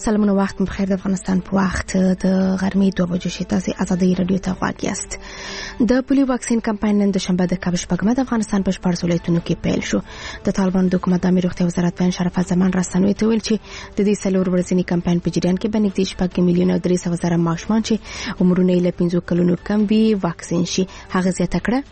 سلامونه وخت بخیر. د افغانستان په وخت د غرمې 2 بجې شي. تاسو آزادۍ رادیو ته غواړئ یاست. د پولیو واکسین کمپاین نن د شنبه د کابل شپږمه د افغانستان په 14 ولایتونو کې پیل شو. د طالبان د حکومت د امیر روغتیا وزارت بیان شرف زمان رسنوي ته ویل چې د دې څلور ورځنی کمپاین په جریان کې باندې 6 میلیونه 300 زره ماشومان چې عمرونه یې له 15 کلونو کم وي واکسین شي. هغه زیاته کړه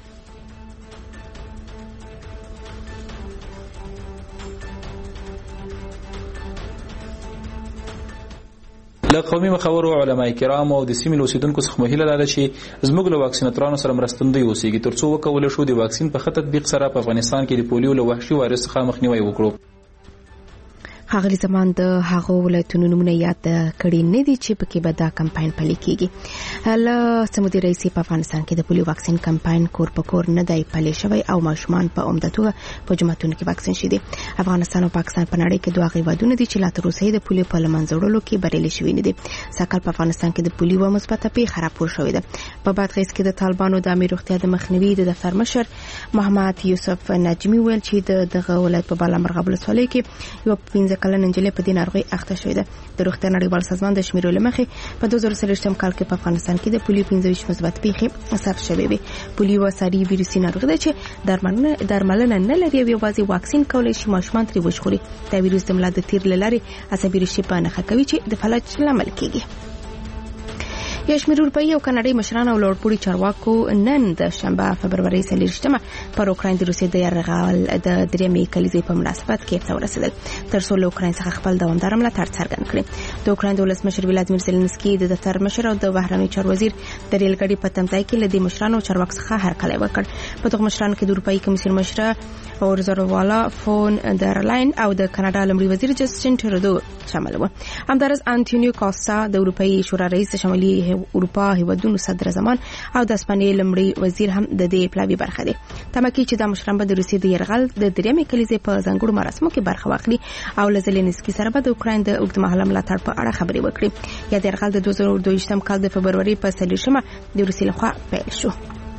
له قومي مخورو علماء کرام او د سیمې اوسیدونکو څخه مهیله ده چې زموږ له واکسیناتورانو سره مرستندوی اوسېږي ترڅو وکولای شو د واکسین په خط تطبیق سره په افغانستان کې د پولیو له وحشي وایرس څخه مخنیوي وکړو. هغه زمان د هغه ولایتونو نمونه یاد کړي نه دي چې پکې به دا کمپاین پلي کیږي. له سمودي رئیس په افغانستان کې د پولیو واکسین کمپاین کور په کور نه دی پلي شوی او ماشومان په عمدتوګه په جماعتونو کې واکسین شي دي. افغانستان او پاکستان په نړۍ کې دوه غیبادونه دي چې لا تر اوسه د پولیو په لمنځوړلو کې بریالي شوي نه دي. سکهال په افغانستان کې د پولیو مثبته پیښه راپور شوې ده. په بادغیس کې د طالبانو د امیر روغتیا د مخنیوي د دفتر مشر محمد یوسف نجمی ویل چې دغه ولایت په بالامرغه ولسوالۍ کې یو 15 کلن نجلۍ په دې ناروغي اخته شوې ده. د روغتیا نړیوال سازمان د شمیرو لمخې په 2023 کال کې په افغانستان کې د پولیو 15 مثبت پیښې ثبت شوې وي. پولیو ساري ویروسي ناروغي ده چې درملنه نه لري او یوازې واکسین کولای شي ماشومان ترې وژغوري. دا ویروس د ملا د تیر لارې عصبي ریښې په نښه کوي چې د فلج لامل کیږي. یو شمېر اروپایي او کاناډایي مشران او لوړپوړي چارواکو نن د شنبه فبروري 23 پر اوکراین د روسیې د یرغل د درېمې کلیزې په مناسبت کې ورسېدل ترڅو له اوکراین څخه خپل دوامدار ملاتړ څرګند کړي. د اوکراین د ولسمشر ولادیمیر زيلنسکي د دفتر مشر او د بهرنی چارو وزیر د ریل ګاډي په تمځای کې له دې مشرانو چارواکو څخه هرکلی وکړ. په دغه مشرانو کې د اروپایي کمیسیون مشر اورزروالا فون در لاین او د کاناډا لمړي وزیر جسټین ټرودو شامل و. همدارس انټونیو کاستا د اروپایي شورا رئیس شمالي اروپا هیوادونو صدر زمان او د اسپانیې لمړي وزیر هم د دې پلاوی برخه دي. تمکي چې د مشران به د روسیې د یرغل د درېمې کلیزې په ځانګړو مراسمو کې برخه واخلي او له زيلنسکي سره به د اوکراین د اوږدمهاله ملاتړ په اړه خبرې وکړي. یا د یرغل د 2022 کال د فبروري په 23 د روسیې لخوا پیل شو.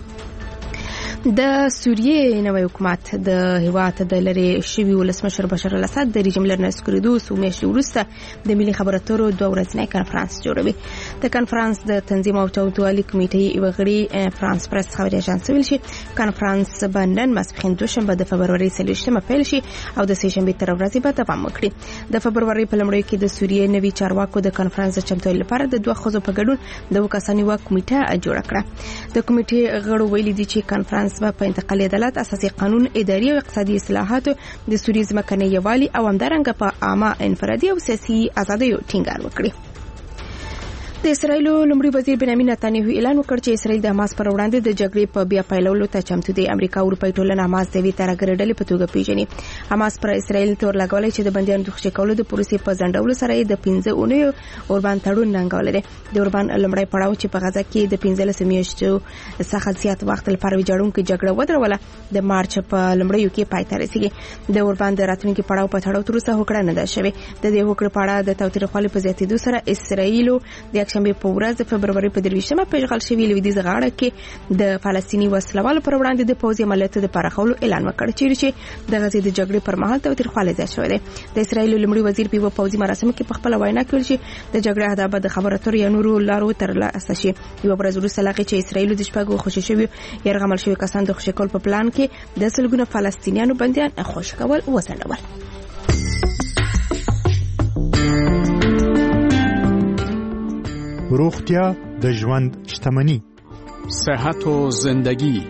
د سوریې نوی حکومت د هیواد د لری شوی ولسمشر بشار الاسد د رژیم لرنه سکریدو سومیش وروسته د ملي خبرو اترو 2 ورځنی کانفرنس جوړوي. د کانفرنس د تنظیم او چوتوالي کمیټې وغړي فرانس پریس خبري اژانس ویل شي کانفرنس باندې مسخین دوشنبه د فبروري 23 پیل شي او د سه شنبه تر ورځې به دوام وکړي. د فبروري په لومړۍ کې د سوریې نوي چارواکو د کانفرنس چمتوالي لپاره د دوه خزو په ګډون د وکاساني و کمیټه جوړه کړه. د کمیټې غړو ویلي دي چې کانفرنس په انتقالي عدالت اساسي قانون اداري او اقتصادي اصلاحات د سوریې ځمکني یوالي او همدارنګه په عامه انفرادي او سیاسي ازادیو ټینګار وکړي. د اسرایل لومړي وزیر بنیامین نتانیاهو اعلان وکړ چې اسرایل د حماس پر وړاندې د جګړې په بیا پیلولو ته چمتو دی. امریکا او اروپای ټولنه حماس د وی ترګر ډلې په توګه پیژني. حماس پر اسرایل تور لګولای چې د بندیانو د خوشی کولو د پروسې په ځنډولو سره د 15 اونیو اوربان تړون ننګول دي. د اوربان لومړی پړاو چې په غزا کې د 15 میاشتو څخه زیات وخت لپاره ویجاړونکو جګړه ودروله د مارچ په لومړیو کې پای ته رسیدي. د اوربان د راتلونکي پړاو په تړاو تر اوسه هوکړه نه ده شوې. د دې هوکړې په اړه د توترخوالي په زیاتېدو سره اسرایل د یکشنبه په ورځ فبروري په 23 پیژغل شوی لویدیځ غاړه کې د فلسطینی وسلوالو پر وړاندې د پوځي عملیاتو د پراخولو اعلان وکړ چې د غزې د جګړې پر مهال توترخواله زیات شوې ده. د اسرایل لومړي وزیر په پوځي مراسمو کې په خپل وینا کې ویل چې د جګړې هدف د خبرو اترو یا نورو لارو ترلاسه شي. یو ورځ وروسته لغې چې اسرایل د شپږو خوشی شوی يرغمل شوی کسان د خوشی کول په پلان کې د سلګونو فلسطینیانو بنديان خوش کول وسنډول. روغتیا د ژوند شتمنی، صحت و زندگی.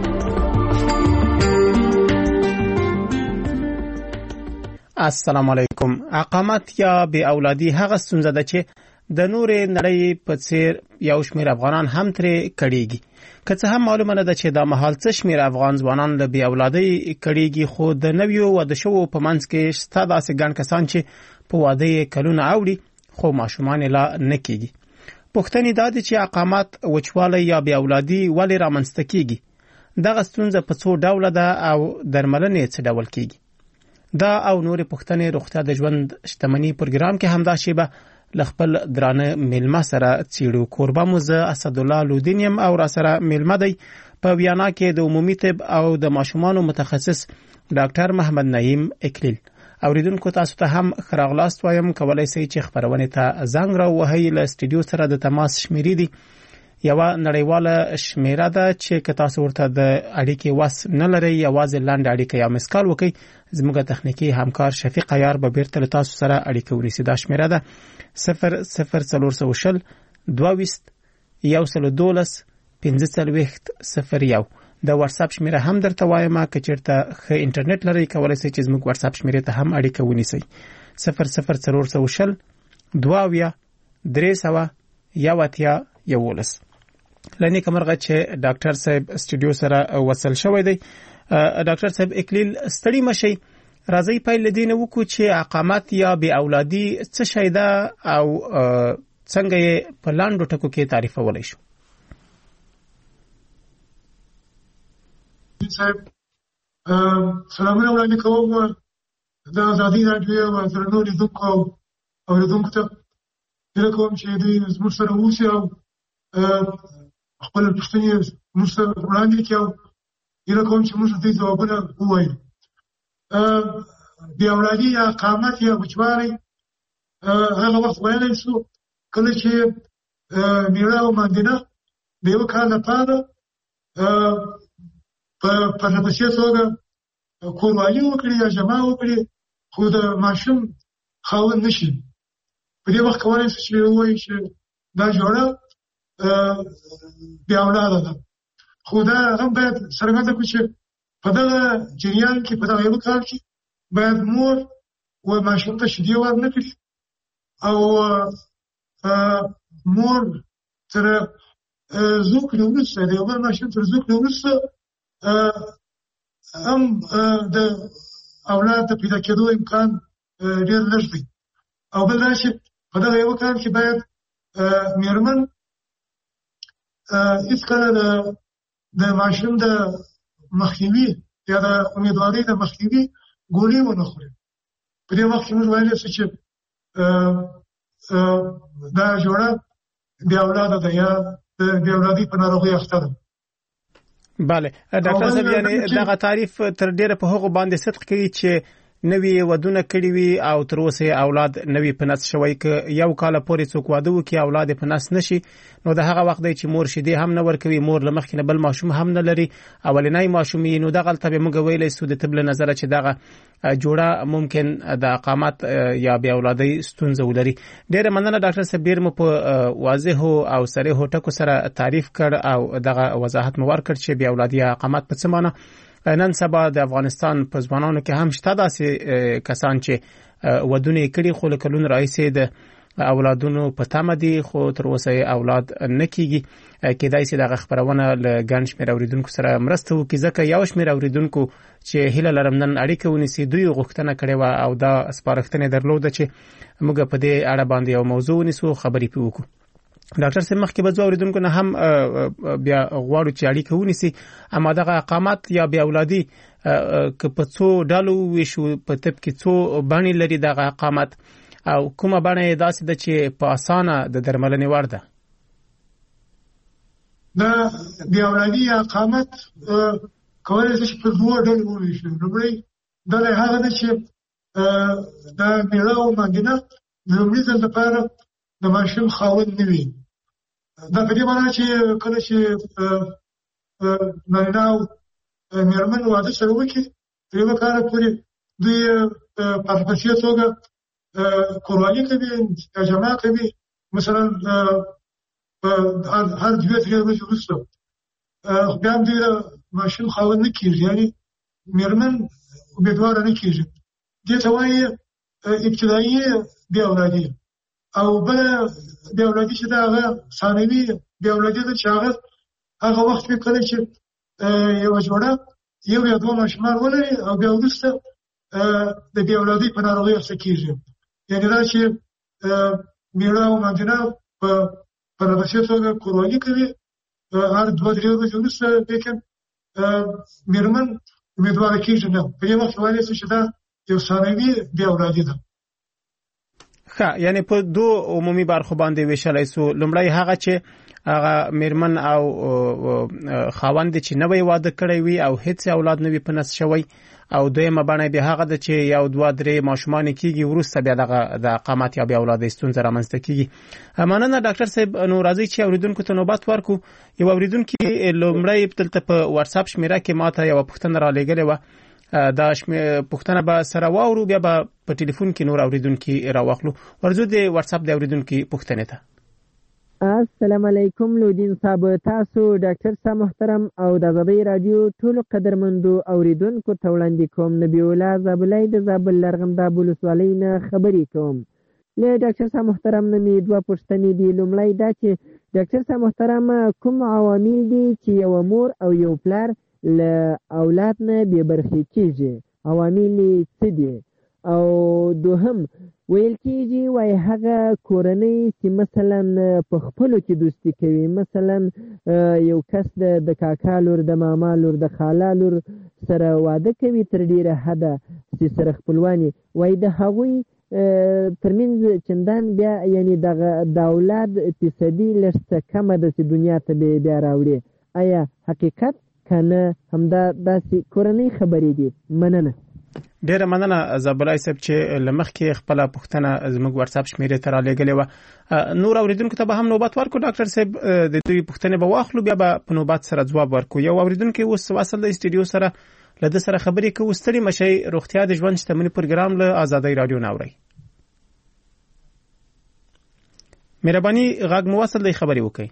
السلام علیکم. اقامت یا بی اولادی هغه ستونزه ده چې د نور نړۍ په څیر یو شمېر افغانان هم ترې کړيږي. که څه هم معلومه نه ده چې دا مهال څه شمېر افغان ځوانان له بی اولادۍ کړيږي، خو د نویو واده شوو په منځ کې شته داسې ګڼ کسان چې په واده کلونه اوړي خو ماشومان لا نه کېږي. پوښتنې دا دي چې اقامت، وچوالی یا بی اولادي ولې رامنځته کیږي؟ دغه ستونزه په څو ډوله ده او درملنې څه ډول کیږي؟ دا او نورې پوښتنې روغتیا د ژوند شتمنی پروګرام کې همدا شیبه ل خپل درانه میلمه سره څیړو. کوربه مو زه اسدالله لودین یم او را سره میلمه دی په ویانا کې د عمومي طب او د ماشومانو متخصص ډاکټر محمد نعیم اکلیل. اوریدونکو تاسو ته هم خراغلاست وایم، کولای شئ چې خبرونه ته زنګ راوهئ. له سټډیو سره د تماس شمیرې دي یو نړیواله شمیره ده چې که تاسو ورته د اړیکې وس نه لرئ، یوازې لاندې اړیکه یا مسکال وکړئ. زموږ تخنیکی همکار شفیق عیار به بیرته له تاسو سره اړیکه ونیسي. دا شمیره ده 00420 22 112 1501. د واتس اپ شمیره هم درته وایم، که چیرته ښه انټرنیټ لرئ کولای شئ چې زموږ واتس اپ شمیره ته هم اړیکه ونیسئ. 00420 22 311. لنی کمرغه چې ډاکټر صاحب سټډیو سره وصل شوی دی. ډاکټر صاحب اکلیل ستړي مشي، راځي پیل دینه وکړو چې اقامت یا بی اولادي څه شی ده او څنګه یې په لاندو ټکو کې تعریفولای شو. صاحب سلامونه وړاندې کوم د ازادي راډیو او درنو لیدونکو او لیدونکو ته هیله کوم چې دوی زموږ سره اوسي او خپل پوښتنې موږ سره وړاندې کړي او هیله کوم چې موږ دوی ځوابونه ووایو. بې اولادي یا اقامت یا وچوالی هغه وخت ویلی شو کله چې میړه او ماندینه د یو کال لپاره په پرلپسې توګه کوروالي وکړي یا جمع وکړي، خو د ماشوم خاوند نشي. په دې وخت کولی شي چې ووایي چې دا جوړه بې اولاده ده. خو دا هم باید څرګنده کړو چې په دغه جریان کې په دغه یو کال کې باید مور و ماشوم ته شیدې ورنه کړي او مور تر زوکړې وروسته د یو بل ماشوم تر زوکړې وروسته هم د اولاد د پیدا کېدو امکان ډېر لږ دی. او بل دا چې په دغه یو کال کې باید مېرمن هېڅکله د ماشوم د مخنیوي یا د امیدوارۍ د مخنیوي ګولۍ ونه خوري. په دې وخت کې موږ ویلی شو چې دا جوړه بې اولاده ده یا د بې اولادۍ په ناروغۍ اخته ده. بله ډاکټر صاحب، یعنی دغه تعریف تر ډیره په هغو باندې صدق کوي چې نوی ودونه کړي وي او تر اوسه اولاد نوی په نس شوی، که یو کال پورې څوک واده وکړي اولاد په نس نشي، نو د هغه وخت دی چې مور شیدې هم نه ورکوي، مور له مخکې نه بل ماشوم هم نه لري، اولنی ماشوم یې، نو دغلته به موږ ویلی سو د طب له نظره چې دغه جوړه ممکن د اقامت یا بې اولادۍ ستونزه ولري. ډېره مننه ډاکټر صاحب، ډېر مو په واضحو او صریحو ټکو سره تعریف کړ او دغه وضاحت مو ورکړ چې بې اولادي یا اقامت په څه معنی. نن سبا د افغانستان په ځوانانو کې هم شته داسې کسان چې ودونه کړي خو له کلونو راهیسې د اولادونو په تمه دي خو تر اوسه اولاد نه کیږي. کېدای شي دغه خبرونه له ګڼ شمېر اوریدونکو سره مرسته وکړي، ځکه یو شمېر اوریدونکو چې هیله لرم نن اړیکه ونیسي دوی غوښتنه کړې وه او دا سپارښتنه درلوده چې موږ په دې اړه باندې یو موضوع ونیسو، خبرې پرې وکړو. ډاکټر صاحب، مخکې به ځو اوریدونکو نه هم بیا غواړو چې اړیکه ونیسي، اما دغه اقامت یا بې اولادي که په څو ډلو وویشو، په طب کې څو بڼې لري دغه اقامت او کومه بڼه یې داسې ده چې په اسانه د درملنې وړ ده؟ د بې اولادي یا اقامت کولی شي چې په دوه ډلو وویشو. لومړی ډله هغه ده چې د میړه او ماندینه د لومړي ځل لپاره د ماشوم خاوند نه وي. دا په دې معنی چې کله چې نارینه او مېرمن واده سره وکړي تر یوه کاله پورې دوی په پرلپسې توګه کوروالي کوي یا جمع کوي. مثلا هر 2-3 ورځې وروسته بیا هم دوی د ماشوم خاوند نه کېږي، یعنې مېرمن امیدواره نه کېږي. دې ته وایي ابتدایي بې اولادي. او بله بې اولادي چې ده هغه ثانوي بې اولادي ده چې هغه وخت وي کله چې یوه جوړه یو یا دوه ماشومان ولري او بیا وروسته د بې اولادۍ په ناروغۍ اخته کېږي. یعنې دا چې میړه او ماندینه په پرلپسې توګه کوروالي کوي، هر 2-3 ورځې وروسته لیکن مېرمن امیدواره کېږي نه. په دې وخت ویلی شي چې دا یو ثانوي بې اولادي ده. ښه، یعنی په دوه عمومي برخو باندې ویشلی سو. لومړی هغه چې هغه میرمن او خاوند چې نوې واده کړی وي او هیڅ اولاد نه وي په نس شوی او دویمه باندې به هغه د چې یو 2-3 ماشومان کیږي ورسته بیا د اقامت یا بیا اولاد ستونزه رامنځته کیږي. مننه ډاکټر صاحب. نو راځي چې اوریدونکو ته نوبت ورکو. یو اوریدونکو لومړی تلته په واتس اپ شمیره کې ماته یو پوښتنه را لګلې و. دا پوښتنه به سره واورو بیا به په ټلیفون کې نور اوریدونکو راوخلو. ورزو د واتس اپ د اوریدونکو پوښتنه ته. السلام علیکم لودین صاحب، تاسو ډاکټر صاحب محترم او د آزادۍ رادیو ټول قدرمندو اوریدونکو ته وړاندې کوم. نبی الله زابلای د زابل لرغمداب ولسوالۍ نه خبرې کوم. له ډاکټر صاحب محترم نه مې دوه پوښتنې دي. لومړی دا چې ډاکټر صاحب محترم کوم عوامل دي چې یو مور او یو پلار له اولاد نه بې برخې کیږي؟ عوامل څه دي؟ او دوهم ویل کېږي وای هغه کورنۍ چې مثلا په خپلو کې دوستي کوي، مثلا یو کس د کاکا لور، د ماما لور، د خاله لور سره واده کوي تر ډیره حده چې سره خپلواني وای د هغوی ترمنځ چندان بیا یعنی د اولاد اقتصادي لږ څه کمه ده چې دنیا ته بیا راوړي. آیا حقیقت کنه همدا داسې کورنۍ خبرې دي؟ مننه. ډیره مننه زابلای صاحب چې لمخ کې خپل پوښتنه زموږ واتس اپ شمیره ته را لګلې و. نور اوریدونکو ته به هم نوبت ورکو ډاکټر صاحب، د دوی پوښتنه به واخلو بیا به په نوبت سره ځواب ورکو. یو اوریدونکو اوس وصل د استودیو سره له د سره خبرې کوي. ستړي مشي روغتیا د ژوند شتمنۍ پروګرام له آزادۍ رادیو ناوړي. مهرباني غږ مو وصل دی خبرې وکړئ.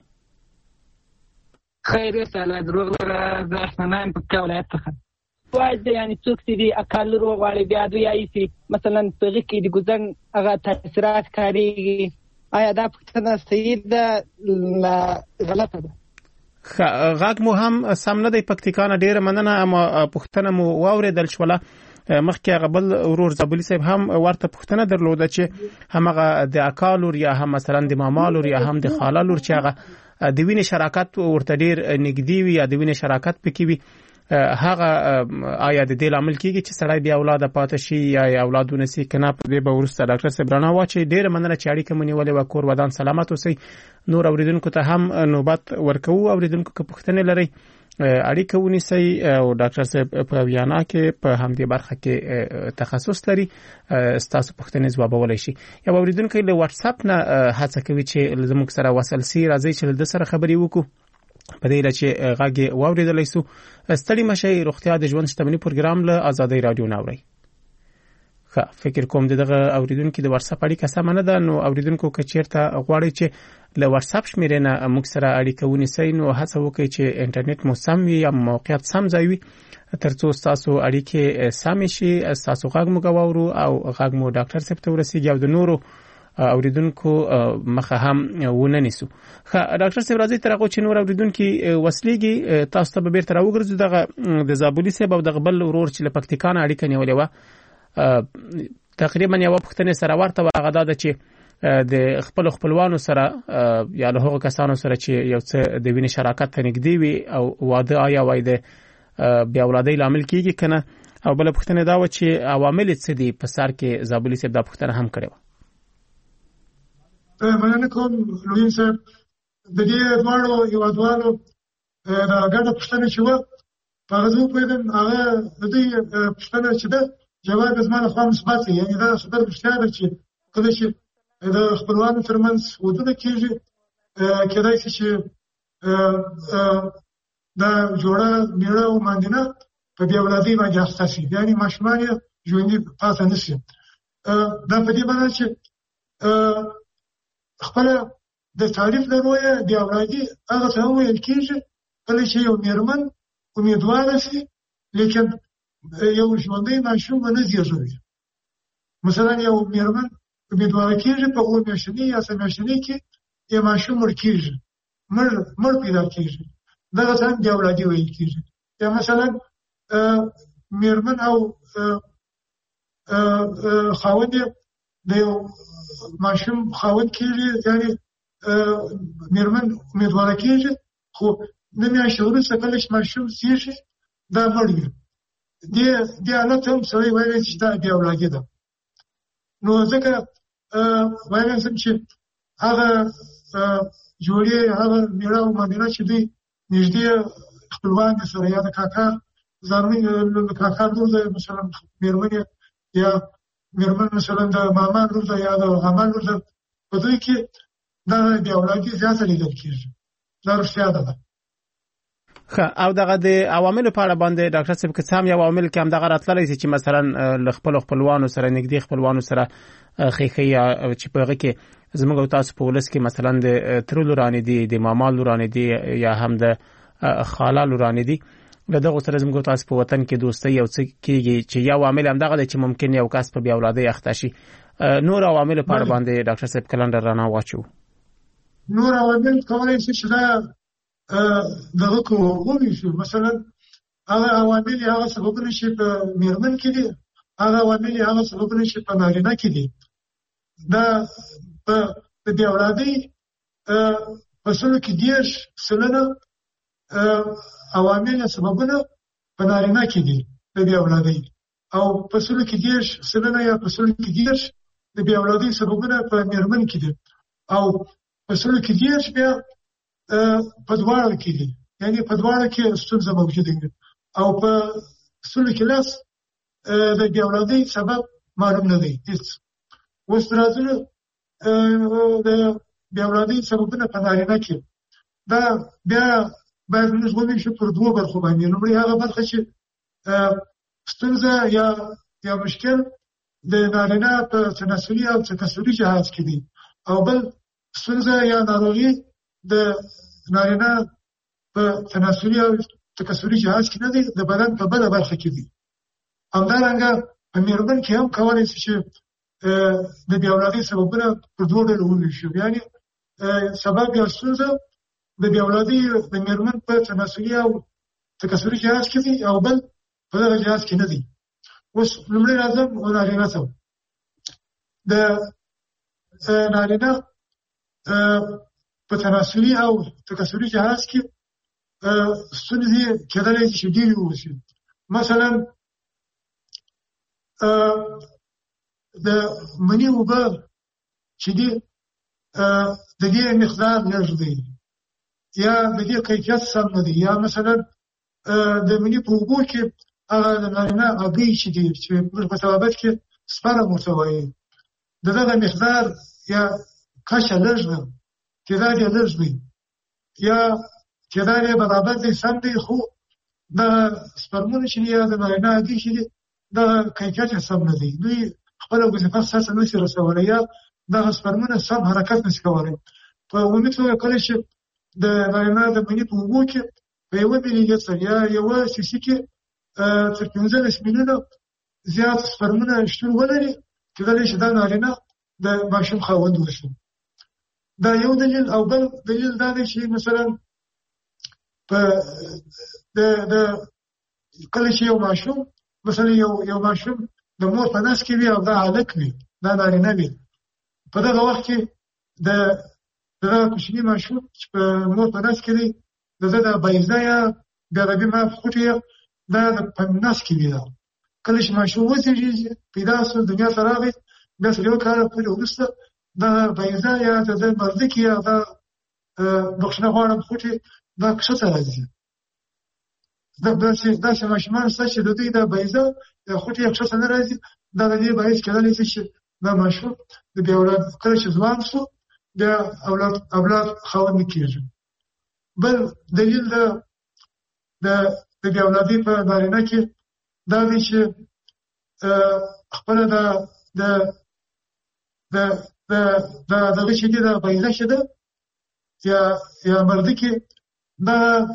خیر سلام دروغ د احسنان په ولایت څخه واځي، یعنی څوک چې دی اکل روغ واړي بیا دوی ایسي مثلا په کې د ګزن هغه تاثیرات کاریږي. آیا دا پوښتنه صحیح ده غلطه ده؟ غږ مو هم سم نه دی پکتیکانه. ډیره مننه، اما پوښتنه مو واوریدل شوله. مخکې هغه بل ورور زابلی صاحب هم ورته پوښتنه درلوده چې همغه د اکالور یا هم مثلا د مامالور یا هم د خالالور چې هغه د وینې شراکت ورته ډیر نږدې وي یا د وینې شراکت پکې وي، هغه آیا د دې لامل کیږي چې سړی بیا اولاد پاتې شي یا اولادونه سي کنه؟ په دې به ورسته ډاکټر صاحب رانه واچي. ډیره مننه چې اړیکه مونږ ولې وکور ودان سلامت اوسئ. نور اوریدونکو ته هم نوبت ورکوو. اوریدونکو که پوښتنه لري اړیکه ونیسئ او ډاکټر صاحب په ویانا کې په همدې برخه کې تخصص لري، ستاسو پوښتنې ځوابولای شي. یا اوریدونکو له واتس اپ نه هڅه کوي چې زموږ سره وصل سي. راځي چې د سره خبرې وکړو په دې لاره چې غږ واوریدلای سو. ستړي مشي روغتیا د ژوند شتمنۍ پروګرام له آزادۍ رادیو ناوړي. فکر کوم دغه اوریدونکو د واتس اپ اړیکه سم نه ده. نو اوریدونکو که چیرته غواړي چې له واتس اپ شمیرې نه موږ سره اړیکه ونیسئ نو هڅه وکړئ چې انټرنیټ مو سم وي یا موقعیت سم ځای وي ترڅو تاسو اړیکې سم شي، تاسو غږ مو غواړو او غږ مو ډاکټر صاحب ته ورسیږي او د نورو اوریدونکو مخه هم ونه نیسو. ډاکټر صاحب راځي تر هغه چې نور اوریدونکو وسلېږي تاسو ته به بیرته راوګرځو. دغه د زابلی صاحب او د غبل ورور چې له پکتیکانه اړیکه نیولې و تقریبا یو پوښتنه سره ورته واغه ده چې د خپلوانو سره یا له هغو کسانو سره چې یو څه د وینې شراکت ته نږدې وي او واده آیا وای د بیا اولادۍ لامل کیږي کنه؟ او بل پوښتنه دا و چې عوامل څه دي په سر کې؟ زابلی صاحب دا پوښتنه هم کړې و. مننه کوم لوین صاحب. د دې دواړو هیوادوالو د ګډه پوښتنه چې وه په هغه زه وپوهېدم هغه د دوی پوښتنه چې ده جواب زما لخوا مثبت دی. یعنې دا خبره رښتیا ده چې کله چې د خپلوانو ترمنځ ودونه کېږي کېدای شي چې دا جوړه میړه او ماندینه په بې اولادۍ باندې اخته شي، یعنې ماشومان یې ژوندي پاتې نه شي. دا په دې معنی چې خپله د تعریف له رویه بې اولادي هغه ته وویل کېږي کله چې یو میرمن امیدواره شي لیکن یو ژوندی ماشوم ونه زېږوي. مثلا یو میرمن امیدواره کېږي په 7 میاشتنۍ یا 3 میاشتنۍ کې یو ماشوم مړ کېږي، مړ پیدا کېږي، دغه ته هم بې اولادي ویل کېږي. یا مثلا میرمن او خاوند د یو ماشوم خاوند کېږي، یعنې میرمن امیدواره کېږي خو 9 میاشتې وروسته کله چې ماشوم زېږي دا مړ وي. دې حالت هم سړی ویلی چې دا بې اولادي ده. نو ځکه ویلی شم چې هغه جوړې هغه میړه او مامنه چې دوی نږدې خپلوان دي سره یا د کاکا زامن کاکا لور ده مثلا میرمن یا میرمن مثلا د ماما لور ده یا د عمل لور ده په دوی کې دا بې اولادي زیاته لیدل کېږي. دا رښتیا ده. او دغه د عواملو په اړه باندې ډاکټر صاحب که څه هم یو عامل کې هم دغه راتللی شي چې مثلا له خپلوانو سره نږدې خپلوانو سره ښیښې یا چې په هغه کې زموږ او تاسو په ولس کې مثلا د ترو لورانې دي، د ماما لورانې دي یا هم د خاله لورانې دي، له دغو سره زموږ او تاسو په وطن کې دوستۍ یو څه کېږي چې یو عامل همدغه دی چې ممکن یو کس په بې اولادۍ اخته شي. نور عواملو په اړه باندې ډاکټر صاحب کلنډر رڼا واچوو. نور عوامل کولی شي چې دا دغه کوو شو. مثلا هغه عوامل هغه سببونه چې په میرمن کې دي، هغه عوامل هغه سببونه چې په نارینه کې دي. دا په بې اولادۍ په سلو کې 10% عوامل سببونه په نارینه کې دي د بې اولادۍ، او په سلو کې 10% یا په سلو کې 10 د بې اولادۍ سببونه په میرمن کې دي، او په سلو کې 10 بیا په دواړو کې دي، یعنی په دواړو کې ستونزه موجوده ده، او په سلو کې 10 د بې اولادۍ سبب معلوم نه دی هیڅ. اوس راځو د بې اولادۍ سببونه په نارینه کې. دا بیا باید موږ وویشو پر دوه برخو باندې. لومړی هغه برخه چې ستونزه یا مشکل د نارینه په تناسلي او تکثري جهاز کې دي، او بل ستونزه یا ناروغي د نارینه په تناسلي او تکثري جهاز کې نه دي، د بدن په بله برخه کې دي. همدارنګه په میرمن کې هم کولی شي چې د بې اولادۍ سببونه پر دوه ډوله وویشو. یعنې سبب یا ستونزه د بې اولادۍ د میرمن په تناسلي او تکثري جهاز کې دي، او بل په دغه جهاز کې نه دي. اوس لومړی راځم نارینه ته. د نارینه په تناسلي او تکثري جهاز کې ستونزې کېدلی شي چې ډېرې واوسي. مثلا د مني اوبه چې دي د دې مقدار لږ دی، یا د دې کیفیت سم نه دی، یا مثلا د مني په اوبو کې هغه د نارینه هګۍ چې دي چې په طبابت کې سپرم ورته وایي، د دغه مقدار یا کچه لږ ده، تعداد یې لږ دی، یا تعداد یې برابر دی، سم دی، خو د سپرمونه چې دي یا د نارینه هګۍ چې دي دغه کیفیت یې سم نه دی. دوی خپله وظیفه ساسه نشي رسولی، یا دغه سپرمونه سم حرکت نشي کولی. په عمومي توګه کله چې د نارینه د مني په اوبو کې په 1 ملي لیتر یا 1 سي کې تر 15 میلیونه زیات سپرمونه شتون ولري، کېدلی شي دا نارینه د ماشوم خاوند وشي. دا یو دلیل. او بل دلیل دا دی چې مثلا په د کله چې یو ماشوم مثلا یو ماشوم د مور په نس کې وي او دا هلک وي، دا نارینه وي، په دغه وخت کې دغه کوچني ماشوم چې په مور په نس کې دی، دغه د بیضه یا بیا د بیمه خوټې دا په نس کې وي. دا کله چې ماشوم وزېږي پیدا سو دنیا ته راغی، بیا تر 1 کال پورې وروسته دا بیضه یا د مردکې یا دا بخښنه غواړم خوټې دا کښته راځي. داسې ماشومان شته چې د دوی د بیضه یا خوټې یې کښته نه راځي. دا د دې باعث کېدلی شي چې دا ماشوم د بې اولاد کله چې ځوان شو بیا اولاد خاوند نه کېږي. بل دلیل د بې اولادۍ په نارینه کې دا دی چې خپله دغه چې دي د بیضه چې ده یا مردکې دا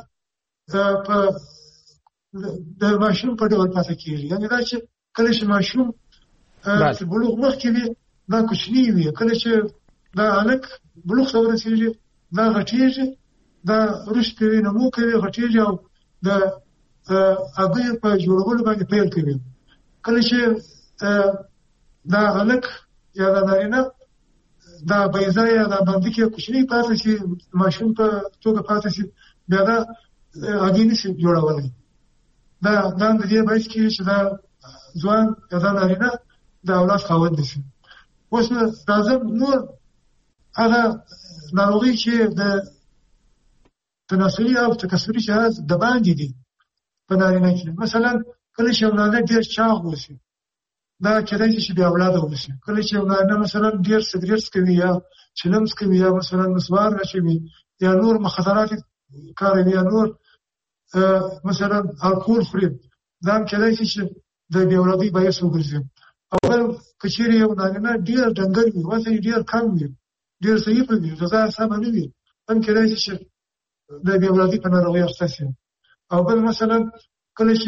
د ماشوم په ډول پاتې کېږي. یعنې دا چې کله چې ماشوم چې بلوغ مخکې وي دا کوچني وي، کله چې دا هلک بلوغ ته ورسېږي دا غټېږي، دا وروسته نمو کوي، غټېږي او د هګیو په جوړولو باندې پیل کوي. کله چې دا هلک یا دا نارینه دا بیضه یا دا بندکې کوچني پاتې شي، ماشوم په توګه پاتې شي، بیا دا هګۍ نشي جوړولی. دا د دې باعث کېږي چې دا ځوان یا دا نارینه د اولاد خاوند نشي. اوس راځم نور هغه ناروغي چې د تناسلي او تکثري جهاز د باندې دي په نارینه کې. مثلا کله چې نارینه ډېر چاغ وشي دا کېدای شي بیا اولاده وشي. کله چې نارینه مثلا ډېر سګریټ کوي یا چلم کوي یا مثلا مسوار اچوي یا نور مخدرات کاروي یا نور مثلا الکول خوري دا کېدای شي چې د بیا اولادي باعث وګرځي. او بل کچېرې یو نارینه ډېر ډنګر وي وزن ډېر کم وي ډېر ضعیف وي غذا سمه نه وي هم کېدای شي چې د بیا اولادي په ناروغۍ اخته شي. او بل مثلا کله چې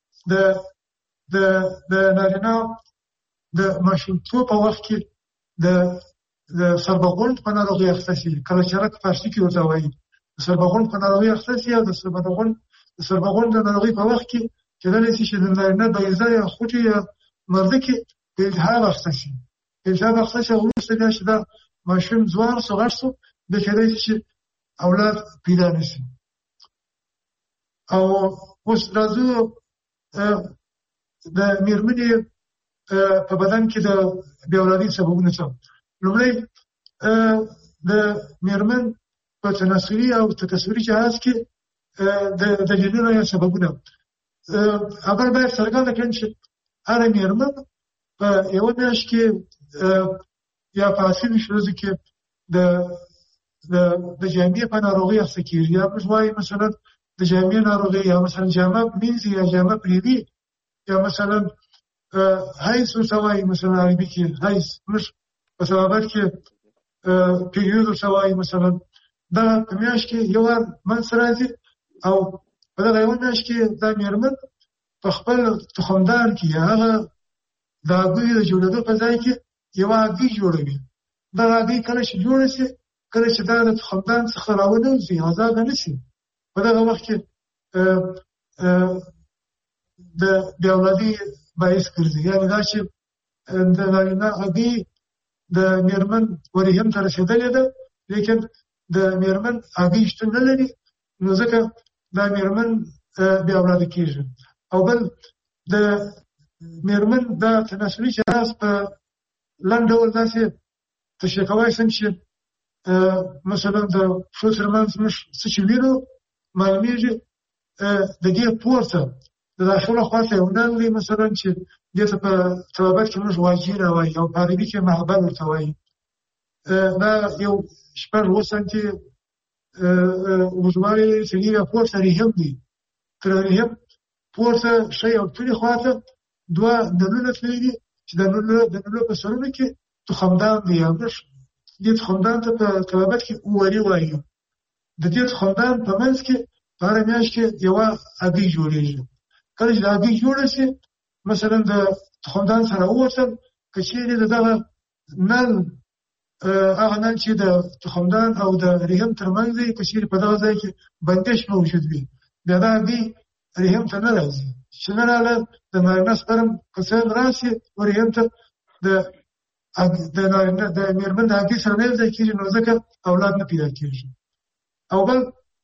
د نارینه د ماشومتوب په وخت کې د سربغونډ په ناروغۍ اخته شي کله چې رک فارسي کې ورته وایي د سربغونډ په ناروغۍ اخته شي او د سربغونډ د ناروغۍ په وخت کې کېدای شي چې د نارینه بیضه یا خوټې یا مرده کې د التهاب اخته شي. التهاب اخته شي وروسته بیا چې دا ماشوم ځوان سو غټ سو بیا کېدای شي چې اولاد پیدا نه شي. او اوس راځو د میرمنې په بدن کې د بیا اولادي سببونه څه. لومړی د میرمن په تناسلي او تکثري جهاز کې د دلیلونه یا سببونه اول باید څرګنده کړم چې هر میرمن په یوه میاشت کې یا په 80 ورځو کې د جامې په ناروغۍ اخته کېږي. یا موږ وایو مثلا د جامې ناروغۍ یا مثلا جامه مینځي یا جامه پرېږدي یا مثلا حیض ورته وایي مثلا عربي کې حیض موږ په طبابت کې پیریود ورته وایي مثلا. دا په میاشت کې یو وار منځ راځي او په دغه یوه میاشت کې دا میرمن په خپل تخمدان کې هغه د هګیو د جوړېدو په ځای کې یوه هګۍ جوړوي. دغه هګۍ کله چې جوړه شي کله چې دا د تخمدان څخه راونوځي ازاده نه شي په دغه وخت کې د بیا اولادي باعث ګرځي. یعنې دا چې د نارینه هګۍ د میرمن ورېهم ته رسېدلې ده لیکن د میرمن هګۍ شتون نه لري نو ځکه دا میرمن بیا اولاده کېږي. او بل د میرمن دا تناسلي جهاز په لنډ ډول داسې تشریح کولی شم چې مثلا د پښو ترمنځ موږ څه چې وینو معلومېږي د دې پورته د داخله خواته یو نل دی مثلا چې دې ته په طبابت کې موږ واجیره وایي او په عربي کې محبل ورته وایي. دا یو 6 سانتي اوږدوالی سړي یا پورته ریهم دی. تر ریهم پورته ښی او ټولې خواته دوه نلونه تللي دي چې د نلو په سرونو کې تخمدان دی. یا موږ دې تخمدان ته په طبابت کې اوري وایي. د دې تخمدان په منځ کې په هره میاشت کې یوه هګۍ جوړېږي. کله چې د هګۍ جوړه شي مثلا د تخمدان سره ووتل که چېرې د دغه نل هغه نل چې د تخمدان او د رحم ترمنځ دی که چېرې په دغه ځای کې بندش موجود وي بیا دا هګۍ رحم ته نه راځي. چې نه راغله د نارینه سپرم که څه راشي رحم ته د میرمن د هګۍ سره نه یو ځای کېږي نو ځکه اولاد نه پیدا کېږي. او بل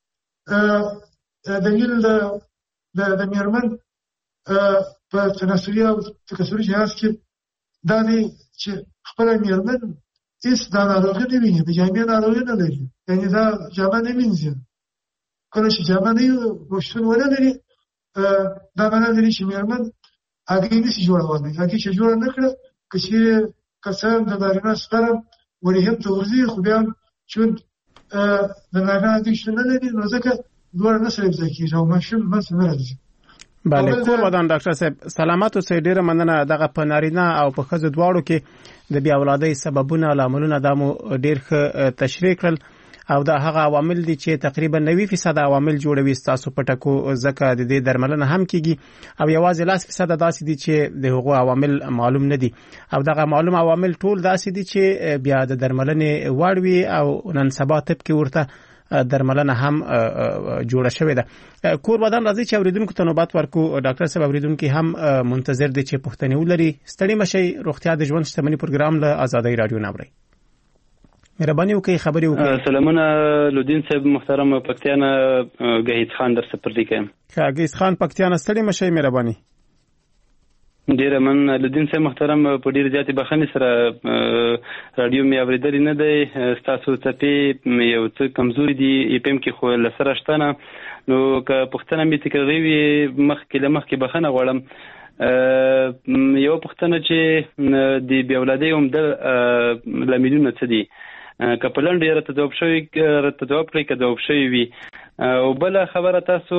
دلیل د میرمن په تناسلي او تکثري جهاز کې دا دی چې خپله میرمن هېڅ دا ناروغي نه ویني د جامې ناروغي نه لري. یعنې دا جامه نه مینځي. کله چې جامه نه وي شتون ونه لري دا معنی لري چې میرمن هګۍ نشي جوړولی. هګۍ چې جوړه نه کړه که چېرې که څه د نارینه سپرم ورېهم ته ورځي خو بیا هم چون د نارینه هګۍ شتون نه لري نو ځکه دواړه نه سره یوځای کېږي او ماشوم منځ ته نه راځي. بله کور ودان ډاکټر صاحب سلامت اوسئ. ډېره مننه. دغه په نارینه او په ښځو دواړو کې د بیا اولادۍ سببونه او لاملونه دا مو ډېر ښه تشریح کړل او دا هغه عوامل دي چې تقریبا 90% عوامل جوړوي ستاسو په ټکو ځکه د دې درملنه هم کیږي او یوازې 10% داسې دي چې د هغو عوامل معلوم نه دي او دغه معلوم عوامل ټول داسې دي چې بیا د درملنې وړ وي او نن سبا طب کې ورته درملنه هم جوړه شوې ده. کور ودان راځي چې اوریدونکو ته نوبت ورکو. ډاکټر صاحب اوریدونکو هم منتظر دي چې پوښتنې ولري. ستړي مشئ. روغتیا د ژوند شتمني پروګرام له آزادۍ رادیو نه اورئ. مهرباني وکړئ خبرې وکړئ. سلامونه لودین صاحب محترم پکتیانه گهیز خان در سپردی کوم. گهیز خان پکتیانه ستړي مشئ. مهرباني. ډیره من لودین صاحب محترم په ډیر زیاتې بخښنې سره رادیو مې اورېدلی نه دی. ستاسو څپې یو څه کمزوري دي اف ام کې خو له سره شته نه. نو که پوښتنه مې تکراري وي مخکې بخښنه غواړم. یوه پوښتنه چې د بې اولادۍ عمده لاملونه څه دي؟ که په لنډو یې راته جواب کړئ که جواب شوي وي. او بله خبره تاسو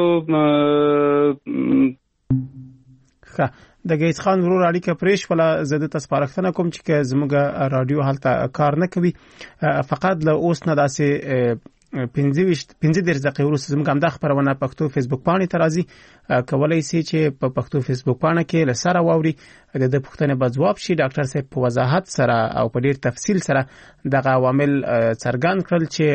د گیس خان ورور اړیکه پرې شوله. زه د تاسپارښتنه کوم چې زموږ رادیو هلته کار نه کوي، فقط له اوس نه داسې 15 دقیقې وروسته زموږ همدا خپرونه پښتو فیسبوک پاڼې ته راځي. کولای شي چې په پښتو فیسبوک پاڼه کې له سره واوري د پوښتنې به ځواب شي. ډاکټر صاحب په وضاحت سره او په ډیر تفصیل سره دغه عوامل څرګند کړل چې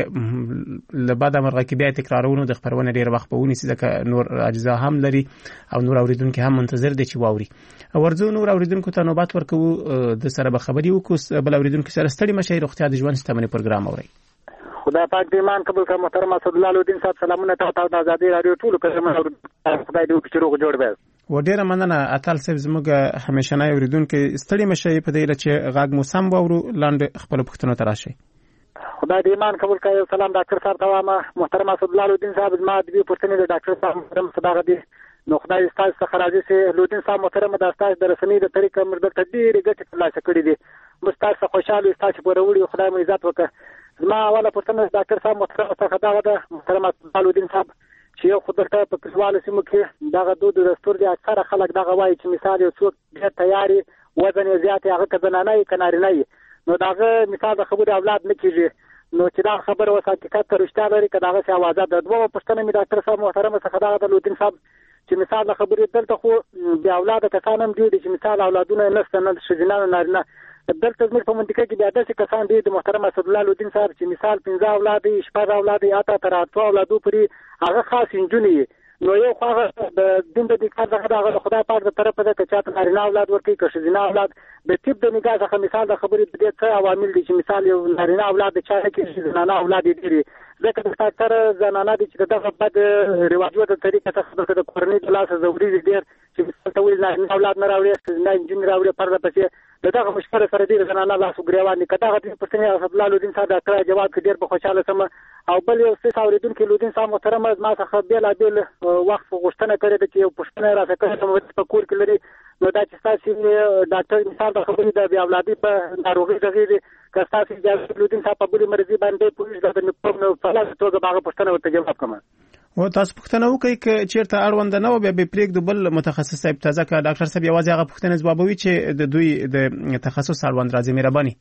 له بعد مرغه کې بیا تکرارونه د خپرونه ډیر وخت په ونیسي، ځکه نور اجزا هم لري او نور اوریدونکو هم منتظر دي چې واوري. ورځو نور اوریدونکو ته نوبت ورکوو، د سره به خبري وکړو. بل اوریدونکو سره ستړي مشه، روغتیا د ژوند ستمنې پروګرام اوري. خدای پاک دې ایمان قبول کړه. محترم اسدالله لودین صاحب سلامونه تاسو د آزادۍ رادیو ټولو کسانو ته. خدای دې وکړي چې روغ جوړ وي. و ډیره مننه اتل صاحب، زموږ همیشنۍ اوریدونکو ستړي مشه په دې چې غاګ مو سم واورو. لاندې خپل پوښتنه تراشي. خدای دې ایمان قبول کړه. سلام ډاکټر صاحب ته وایم. محترم اسدالله لودین صاحب زما د پوښتنې د ډاکټر صاحب محترم صداقت دي. نو خدای ستاسو څخه راضي سي. لودین صاحب محترم د تاسو د رسمي د طریقې مرده ډېرې ګټې ترلاسه کړې دي. مستاسو خوشاله تاسو پورې وړي. خدای مو عزت وکړه. زما اوله پوښتنه ډاکټر صاحب محترم څخه دا ده. محترم لودین صاحب چې یو خدای ته په کلیوالو سیمو کې دغه دود دستور دي، اکثره خلک دغه وایي چې مثال یو څوک ډېر تیاري وزن یې زیات هغه که زنانه یې که نارینه یې، نو دغه مثال د خبرې اولاد نه کېږي. نو چې دا خبره اوس حقیقت ته رښتیا لري که دغسې اوازه ده. دومره پوښتنه مې ډاکټر صاحب محترم څخه دغه د لودین صاحب چې مثال د خبرې دلته خو بې اولاده کسان هم ډېر دي چې مثال اولادونه یې نشته، نه ښځینه نه نارینه. دلته زموږ په منطقه کې بیا داسې کسان دي د محترم اسدالله لودین صاحب چې مثال 15 اولاد یې 6 اولاد یې حتی تر 8 اولادو پورې هغه خاص نجونې یې. نو یو خو هغه د دین د کار څخه د خدای پاک د طرفه ده که چاته نارینه اولاد ورکوي که ښځینه اولاد. د طب د نگاه څخه مثال د خبرې د دې څه عوامل دي چې مثال یو نارینه اولاد د چا نه کېږي، زنانه اولاد یې ډېر. ځکه د ډاکټر زنانه دي چې دغه بد رواجو د طریقې څخه د کورنۍ د لاسه ضروري دي ډېر چې مثال ته ویل نارینه اولاد نه راوړي، ښځینه نجونې راوړي، پرده پسې دغه مشکل سره ډېر زنانه لاسو ګریوان دي. که دغه پوښتنې اسدالله لودین صاحب ډاکټر جواب کړي ډېر به خوشحاله شم. او بل یو څه اورېدونکي لودین صاحب محترم زما څخه بېلابېل وخت غوښتنه کړې ده چې یو پوښتنه یې راته کړې ده په کور کې لري. نو دا چې ستاسې ډاکټر مثال د خبرې د بې اولادۍ په ناروغۍ غږېږي، که ستاسې اجازه لودین صاحب په بلې مرضي باندې پوهېږي د میکروب نه په لازمه توګه به هغه پوښتنه ورته جواب کړم. و تاسو پوښتنه وکړئ که چېرته اړونده نه وه بیا به پرېږدو بل متخصص صاحب ته، ځکه ډاکټر صاحب یوازې هغه پوښتنې ځوابوي چې د دوی د تخصص اړوند راځي. مهرباني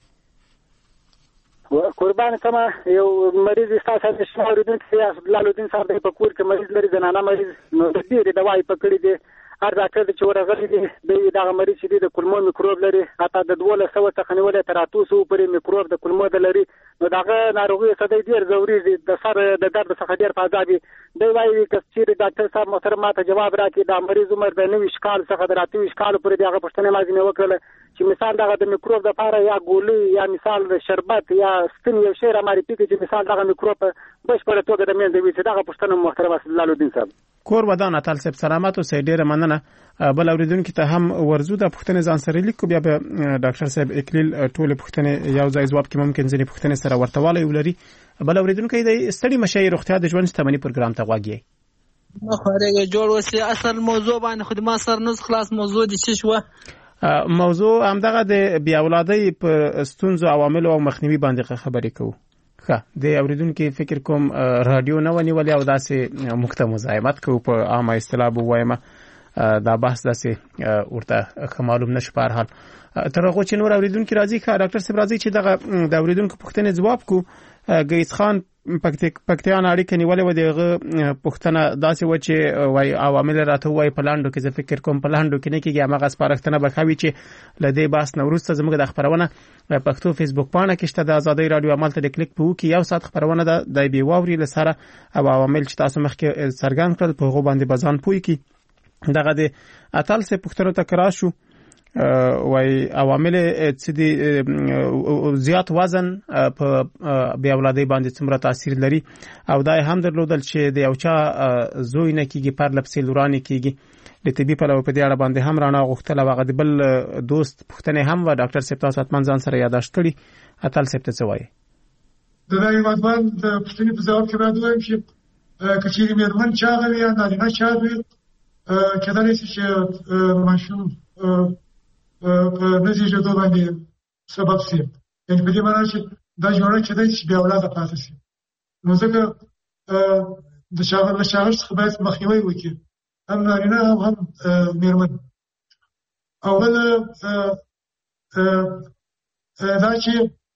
قربان کما یو مریض ستاسو د شنو اوریدونکو اسدالله لودین صاحب په کور کې مریض لري، زنانه مریض، نو د دې دوايي پکړې دي. هر ډاکټر چې ورغلی دی دغه مریض چې د کولمو میکروب لري، حتی د 1200 څخه نیولې تر 800 پورې میکروب د کولمو د لري. نو دغه ناروغي څه ډېر ضروري دي د سر د درد څخه ډېر فاضابي دی. وايي چې ډاکټر صاحب محترم ماته جواب راکړي د مریض عمر د 90 کال څخه د 28 کال پورې دغه پښتنه مازینه وکړه چې مثال دغه د میکروب د لپاره یا ګولۍ یا مثال د شربت یا سپین یو شی را ماري پیږي چې مثال دغه میکروب بشپړه توګه د منځ وي. چې دغه پښتنه محترم اسدالله لودین صاحب کور ودان اتل صاحب سلامات او سې ډېره مننه. بل اوریدونکو ته هم ورزو د پښتنې ځان سره لیکو، بیا به ډاکټر صاحب اکلیل ټول پښتنې یو ځای ځواب کې ممکن ځینې پښتنې سره ورتواله ولري. بل اوریدونکو د ستړي مشه روغتیا د ژوند ستمنې پروګرام ته غواګي. خورهګه جوړ وسی اصل موضوع باندې خدمت سره نو خلاص موضوع دي چې شو موضوع همدغه د بیا اولادۍ په ستونزو عوامل او مخنیوي باندې خبرې کوو. د اوریدونکو فکر کوم رادیو نه ونیولې او داسې مخته مزاحمت کوو په عامه اصطلاح وایم. دا بحث داسې ورته معلوم نشو. په هر حال تر هغه چې نور اوریدونکو راځي ښه ډاکټر صاحب راځي چې دغه د اوریدونکو پوښتنې ځواب کو. گیس خان پکتیان اړیکه نیولې و دغه پوښتنه داسې و چې وای عوامل راته وای په لاندو کې زه فکر کوم په لاندو کې نه کېږي هغه سپارښتنه به کوي چې لدې باس نو وروسته زموږ د خبرونه پښتو فیسبوک پاڼه کې شته د آزادۍ رادیو عمل ته کلیک په وکي یو ساعت خبرونه د بي واوري لسره او عوامل چې تاسو مخکې څرګند کړل په هغه باندې بزان پوي کی. دغه د اتل سه پښتنو تکرار شو وای عوامل چې د زیات وزن په بیا اولادۍ باندې څومره تاثیر لري او دا هم درلودل چې د یو چا زوی نه کیږي پر لپسې لورانې کیږي د طبي پلوه په دې اړه باندې هم رانا غوښتل او د بل دوست پوښتنه هم و ډاکټر صاحب تاسو اتمن ځان سره یاداشت کړی اتل صاحب ته څه وایي د نایماتوان د پوښتنې په ځواب کې باید وایم چې کچېرې مېرمن چاغه وي یا نارینه چاغ وي کېدلی شي چې ماشوم په نه زېږېدو باندې سبب شي یعنې په دې معنا چې دا جوړه کېدای شي بې اولاده پاتې شي نو ځکه د شاغر څخه باید مخنیوی وکړي هم نارینه او هم مېرمن او بل دا چې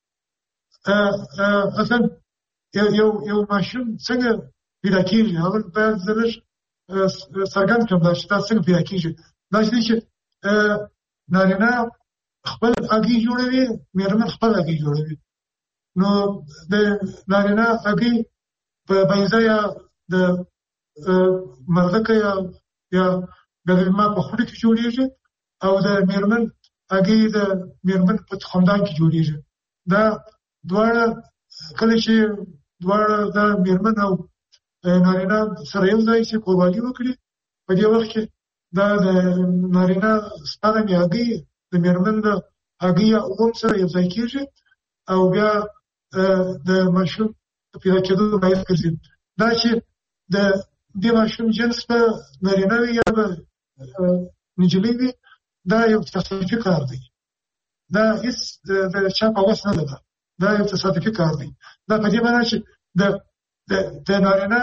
اصلا یو ماشوم څنګه پیدا کېږي هغه باید زه لږ څرګند کړم دا چې دا څنګه پیدا کېږي دا چې نارینه خپل هګۍ جوړوي مېرمن خپل هګۍ جوړوي نو د نارینه هګۍ په بیضه یا د مرغکه یا ګلما په خوله کې جوړیږي او د مېرمن هګۍ د مېرمن په تخمدان کې جوړیږي دا دواړه کله چې دواړه د مېرمن او نارینه سره یو ځای شي قرباني وکړي په دې وخت کې دا د نارینه سپارم هګۍ د مېرمن د هګۍ اوم سره یو ځای کېږي او بیا د ماشوم پیدا کېدو باعث ګرځي دا چې د دې ماشوم جنس په نارینه وي یا به نجلۍ وي دا یو تصادفي کار دی دا هېڅ د چا په وس نه ده دا یو تصادفي کار دی دا په دې معنا چې د نارینه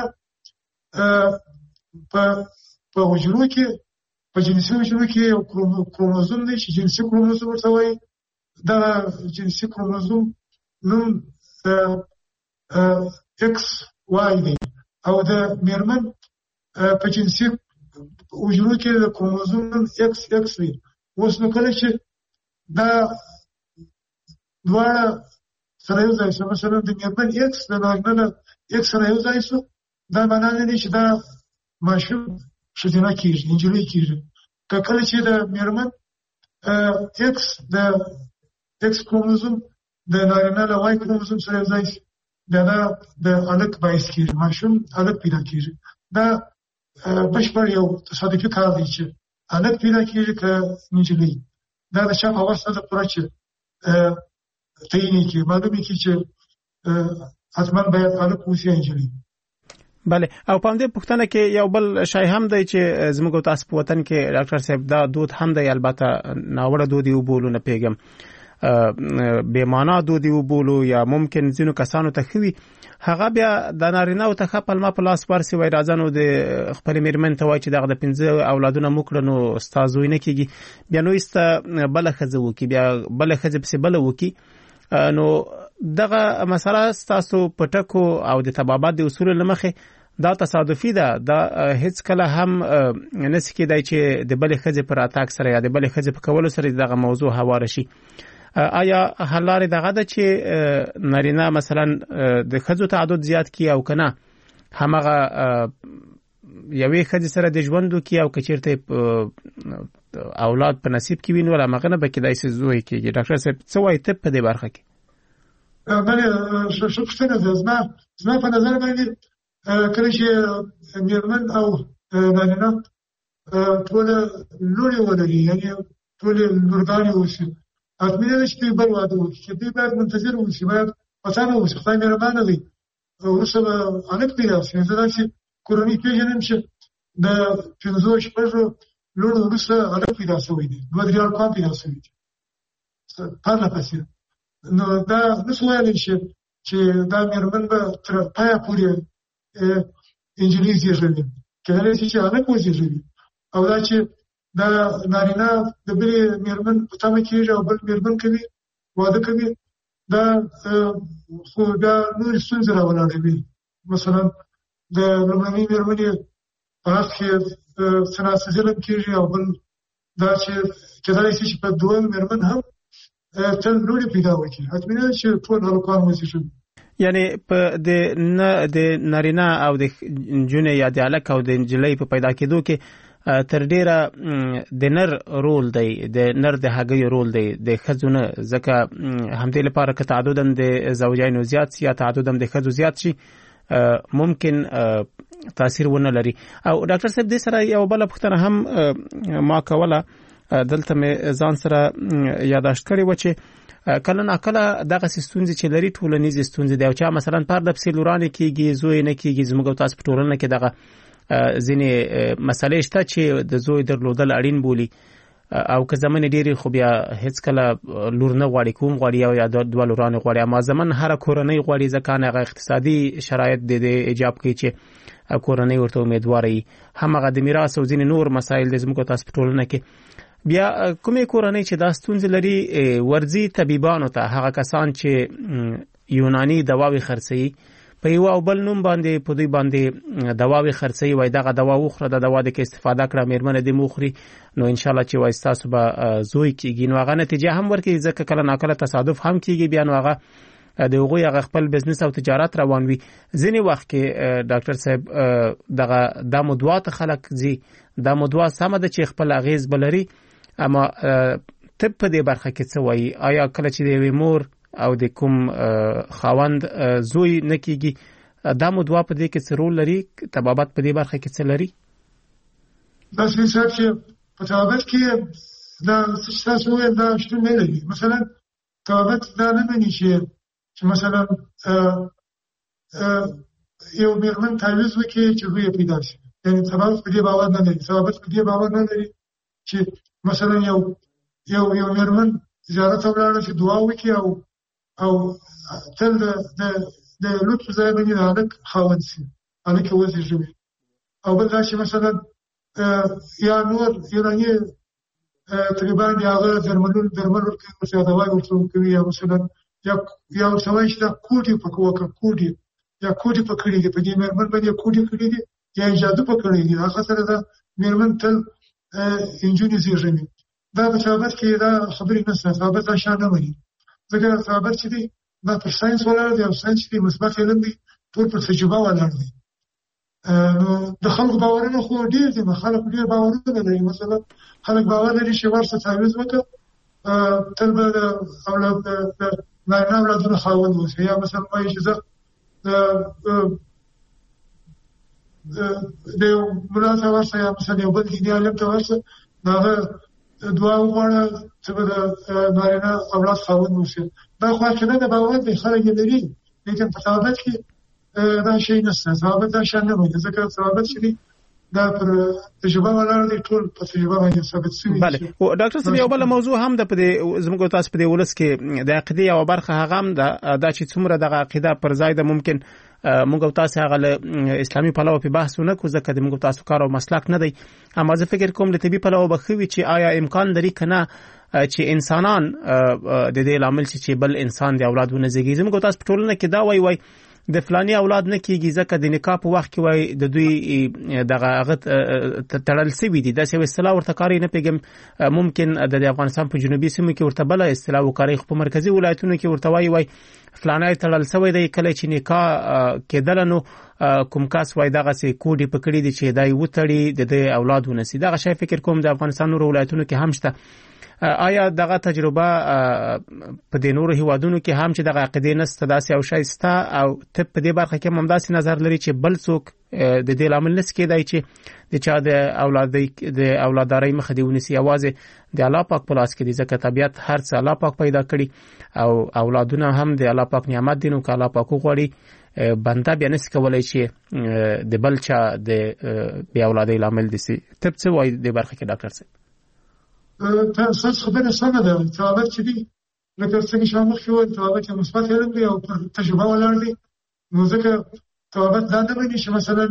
په حجرو کې په جنسي حجرو کې یو کروموزوم دی چې جنسي کروموزوم ورته وایي دا جنسي کروموزوم نوم ایکس وای دی او د مېرمن په جنسي حجرو کې د کروموزوم نوم ایکس ایکس وي اوس نو کله چې دا دواړه سره یو ځای شو مثلا د مېرمن ایکس د نارینه ایکس سره یو ځای شو دا معنا نه دی چې دا ماشوم ښځینه کېږي نجلۍ کېږي که کله چې د مېرمن ایکس د ایکس کروموزوم د نارینه له وای کروموزوم سره یو ځای شي بیا دا د هلک باعث کېږي ماشوم هلک پیدا کېږي دا بشپړ یو تصادفي کار دی چې هلک پیدا کېږي که نجلۍ دا د چا په وس نه ده پوره چې تعین یې کړي معلوم یې کړي چې حتما باید هلک اوسي یا نجلۍ بله او په همدې پوښتنه کې یو بل شی هم دی چې زموږ تاسو په وطن کې ډاکټر صاحب دا دود هم دی البته ناوړه دود یې وبولو نه پیږم بې معنا دود یې وبولو یا ممکن ځینو کسانو ته ښه وي هغه بیا د نارینهو ته ښه پلمه په لاس ورسي وایي راځه نو د خپلې مېرمن ته وایي چې دغه د 5 اولادونه مو کړه نو ستا زوی نه کېږي بیا نو ایسته بله ښځه وکړي بیا بله ښځې پسې بله وکړي نو دغه مسله ستاسو په ټکو او د طبابت د اصولو له مخې دا تصادفي ده دا هیڅ کله هم نسي کېدای چې د بلې ښځې په راتګ سره یا د بلې ښځې په کولو سره دغه موضوع هواره شي آیا حل لارې دغه ده چې نارینه مثلا د ښځو تعدد زیات کړي او که نه همغه یوې ښځې سره د ژوند وکړي او که چېرته اولاد په نصیب کې وي نو همغه نه به کېدای شي زوی کېږي ډاکټر صاحب څه وایي ته په دې برخه کې بله ښه پوښتنه ده زما په نظر باندې کله چې مېرمن او نارینه ټوله لوڼې ولري یعنې ټولې لورګانې اوسي حتمي نه ده چې دوی بل واده وکړي چې دوی باید منتظر اوسي باید پڅانه اوسي خدای مهربانه دی وروسته به هلک پیدا شي زه داسې کورنۍ پېژنم چې د 5-6 لوڼو وروسته هلک پیدا شوی دی 2-3 هلکان پیدا شوي دي پرله پسې نو دا نسو ویلی چې دا مېرمن به تر پایه پورې انجلۍ زېږوي کېدلی شي چې هلک وزېږوي او دا چې دا نارینه د بلې مېرمن په تمه کېږي او بل مېرمن کوي واده کوي دا خو بیا نورې ستونزې راولاړوي مثلا د لومړنۍ مېرمنې په حق کې څه ناڅه ظلم کېږي او بل دا چې کېدلی شي چې په دویم مېرمن هم تل لوڼې پیدا وکړي حتمي نه چې ټول هلکان وزېږوي یعنی په د نارینه او د نجونې یا د هلک او د نجلۍ په پیدا کېدو کې تر ډیره د نر رول دی، د نر د هګۍ رول دی د ښځو نه، ځکه همدې لپاره که تعددم د زوجینو زیات یا تعددم د ښځو زیات شي ممکن تاثیر ونه لري. او ډاکټر صاحب دې سره یو بله پوښتنه هم ما کوله، دلته مې ځان سره یاداشت کړې وه چې کله ناکله دغسې ستونزې چې لري ټولنیزې ستونزې دی، او چا مثلا پرده پسې لورانې کېږي زوی نه کېږي. زموږ او تاسو په ټولنه کې دغه ځینې مسلې شته چې د زوی درلودل اړین بولي، او که زمن ډېرې خو بیا هیڅ کله لور نه غواړي، کوم غواړي یا دوه لورانې غواړي. اما زمن هره کورنۍ غواړي، ځکه هغه اقتصادي شرایط د ایجاب کوي چې کورنۍ ورته امیدواره وي. همغه د میراث او ځینې نور مسایل د زموږ تاسو په ټولنه کې. بیا کومې کورنۍ چې دا ستونزې لري ورځي طبيبانو ته، هغه کسان چې یوناني دواوې خرڅوي په یو او بل نوم باندې په دوی باندې دواوې خرڅوي، وایي دغه دوا وخوره، د دوا د کې استفاده کړه، مېرمنه دې موخري، نو انشاءالله چې وایي ستاسو به زوی کېږي. نو هغه نتیجه هم ورکوي، ځکه کله ناکله تصادف هم کېږي، بیا نو هغه د هغوی هغه خپل بزنس او تجارت روان وي. ځینې وخت کې ډاکټر صاحب دغه دا مدوا ته خلک ځي، دا مدوا سمه ده چې خپل اغیز بلري، اما طب په دې برخه کې څه وایي؟ آیا کله چې د یوې مور او د کوم خاوند زوی نه کېږي دا مدوا په دې کې څه رول لري؟ طبابت په دې برخه کې څه لري؟ داسې صاحب چې په طبابت کې دا څه تاسو وایي دا شتون نه لري. مثلا طبابت دا نه مني چې مثلا یو مېرمن تعویض وکړي چې زوی پیدا شي، یعنی طبابت په دې باور نه لري. طبابت په دې باور نه لري چې مثلا یو مېرمن زیارت ته ولاړه چې دعا وکړي او تل د لطف ځای باندې د هلک خاوند شي، هلک یې وزېږوي. او بل دا چې مثلا یا نور یوناني طبیبان دي هغه درمل ورکوي، ورته دوايي ورته ورکوي، یا مثلا یا ورته وایي چې دا کوډې پکې وکړه، کوډې په کړي دي، په دې مېرمن باندې کوډې کړي دي یا یې جادو په کړی دي. هغه سره دا مېرمن تل انجونې زېږوي. دا په طبابت کې دا خبرې نشته، طبابت دا شان نه مني، ځکه طبابت چې دی دا پر ساینس ولاړ دی، او ساینس چې دی مثبت علم دی، ټول پر تجربه ولاړ دی. نو د خلکو باورونه خو ډېر دي، خلک ډېر باورونه لري. مثلا خلک باور لري چې ورسره تعویض وکړه تل به د نارینه اولادونه خاوند اوسي، یا مثلا وایي چې زه د یو ملا ته ورسه، یا مثلا یو بل دیني عالم ته ورسه، د هغه دعا وغواړه چې به د نارینه اولاد خاوند اوسي. دا خو عقیده د باور دی، خلک یې لري، لیکن په طبابت کې دا شی نشته. طبابت دا شان نه وایي، ځکه طبابت چې دی دا پر تجربه ولاړ دی، ټول په تجربه باندې ثابت شوي. بله ډاکټر صاحب، یو بله موضوع هم د زموږ تاسو په دې ولس کې د عقیدې یوه برخه هغه هم دا چې څومره دغه عقیده پر ځای ده، ممکن موږ او تاسو هغه له اسلامي پلوه په بحث ونه کړو، ځکه د موږ تاسو کار او مسلک نه دی. اما زه فکر کوم له طبي پلوه به ښه وي چې آیا امکان لري که نه چې انسانان د دې لامل چې بل انسان د اولاد ونه زېږي. زموږ او تاسو په ټولنه کې دا وایي د فلاني اولاد نه کېږي ځکه د نکاح په وخت کې وایي د دوی دغه هغه تړل سوي دي. داسې یو اصطلاح ورته کاري نه پوهېږم، ممکن د افغانستان په جنوبي سیمو کې ورته بله اصطلاح وکاري، خو په مرکزي ولایتونو کې ورته وایي فلانی تړل سوی دی. کله چې نکاح کېدله نو کوم کس وایي دغسې کوډې په کړي دي چې دا یې وتړي د ده اولاد ونسي. دغه شی فکر کوم د افغانستان نورو ولایتونو کې هم شته. آیا دغه تجربه په دې نورو هیوادونو کې هم چې دغه عقیدې نشته داسې یو شی شته، او طب په دې برخه کې هم همداسې نظر لري چې بل څوک د دې لامل نشي کېدای چې د چا د اولاددارۍ مخه دې ونیسي؟ یوازې د الله پاک په لاس کې دی، ځکه طبیعت هر څه الله پاک پیدا کړي، او اولادونه هم د الله پاک نعمت دي. نو که الله پاک وغواړي بنده بیا نشي کولی چې د بل چا د بې اولادۍ لامل دي سي. طب څه وایي دې برخه کې ډاکټر صاحب؟ تاسو خبره سمه ده. طبابت چې دی لکه څنګه چې مخکې وویل، طبابت یو مثبت علم دی او پر تجربه ولاړ دی. نو ځکه طبابت دا نه مني چې مثلا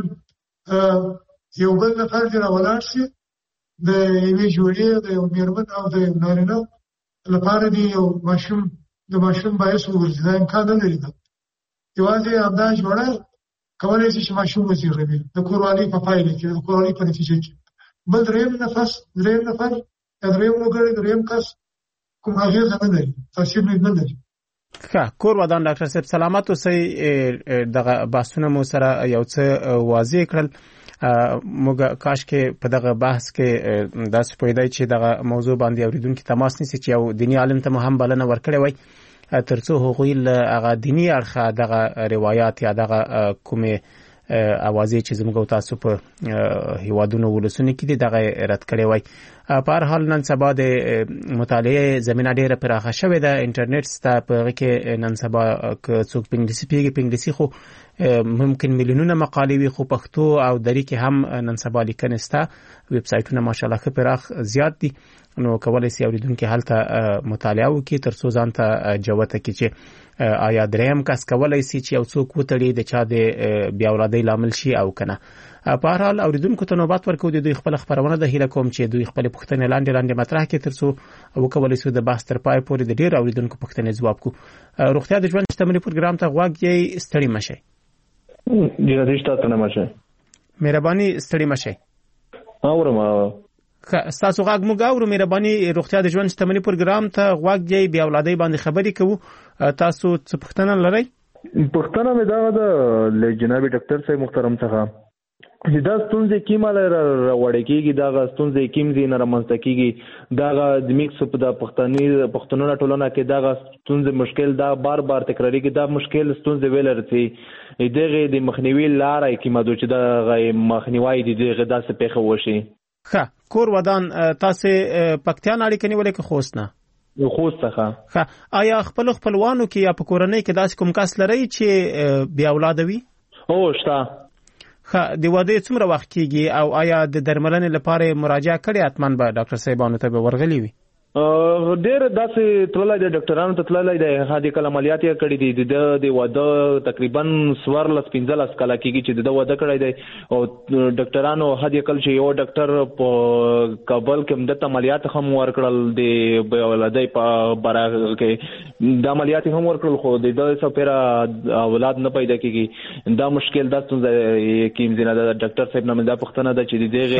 یو بل نفر دې راولاړ شي د یوې جوړې د یو مېرمن او د یو نارینه لپاره دې یو د ماشوم باعث وګرځي. دا امکان نه لري. یوازې همدا جوړه کولی شي چې ماشوم وزېږوي د کوروالۍ په پایله کې، د کوروالۍ په نتیجه کې. بل درېیم نفر درېیم وګړی، درېیم کس کوم اغېزه نه لري، تاثیر نه لري. ښه، کور ودان ډاکټر صاحب، سلامت اوسئ. دغه بحثونه مو سره یو څه واضح کړل. موږ کاش کې په دغه بحث کې داسې پوهیدای چې دغه موضوع باندې اوریدونکو تماس نیسي چې یو دینی عالم ته هم بلنه ورکړې وای ترڅو هغوی هغه دینی اړخه دغه روایت یا دغه کومه اوازې چې زموږ تاسو په هیوادونو ولسونو کې دغه رد کړي وای. په هر حال نن سبا د مطالعه زمينه ډیره پراخه شوې ده، انټرنیټ ستا په کې نن سبا که څوک پنګلیسي خو ممکن میلیونونه مقالې وي، خو پښتو او دری کې هم نن سبا لیکنې ستا، ویب سایټونه ماشاءالله ښه پراخ زیات دي، نو کولای شي اوریدونکو هلته مطالعه وکړي ترڅو ځان ته جوته کړي چې آیا دریم کس کولای شي چې یو څوک وتړي د چا د بیا اولادۍ لامل شي او کنه. په هر حال اوریدونکو ته نوبت ورکو د دوی خپل خبرونه د هیله کوم چې دوی خپل پوښتنې لاندې مطرح کړي ترڅو وکولای شي د بحث تر پای پورې د ډیر اوریدونکو پوښتنې ځواب کو. روغتیا د ژوند شتمنۍ پروګرام ته غوږ یې ستړي مشه. ډیر دې تاسو نه مشه. مهرباني ستړي مشه. اورم تاسو غږ موږ اورو. مهرباني روغتیا د ژوند شتمنۍ پروګرام ته غوږ یې بیا اولادۍ باندې خبرې کوو. تاسو څه پوښتنه لرئ؟ پوښتنه مې دا د جناب ډاکټر صاحب محترم څخه چې دا ستونزې کیمه راوړې کېږي، دا ستونزې کیمزي نه رامنځته کېږي، دا د میکس په د پښتنو ټولنه کې دا ستونزې مشکل دا بار تکراري کې دا مشکل ستونزې ویل رسي دغه د مخنیوي لارې کیمه دوی چې دا مخنیوي دغه داسې پیښه وشي. ښه کور ودان تاسو پکتیان اړیکې نیولې کې خوست نه خوست څخه. ښه آیا خپلوانو کې یا په کورنۍ کې داسې کوم کس لري چې بیا اولاد وي؟ او شته. ښه د واده څومره وخت کېږي او آیا د درملنې لپاره مراجعه کړې؟ حتما به ډاکټر صاحبانو ته به ورغلي وي. ډېر داسې تللی دی ډاکټرانو ته تللی دی، هدي کله عملیات یې کړي دي، د واده تقریبا 14-15 کاله کېږي چې د واده کړی دی او ډاکټرانو هدي کله چې یو ډاکټر په کابل کې مدته عملیات هم ورکړل د اولادۍ په باره کې، د عملیات هم ورکړل خو د سپیره اولاد نه پیدا کېږي. دا مشکل دا څنګه کېږي نه د ډاکټر صاحب نه دا پوښتنه ده چې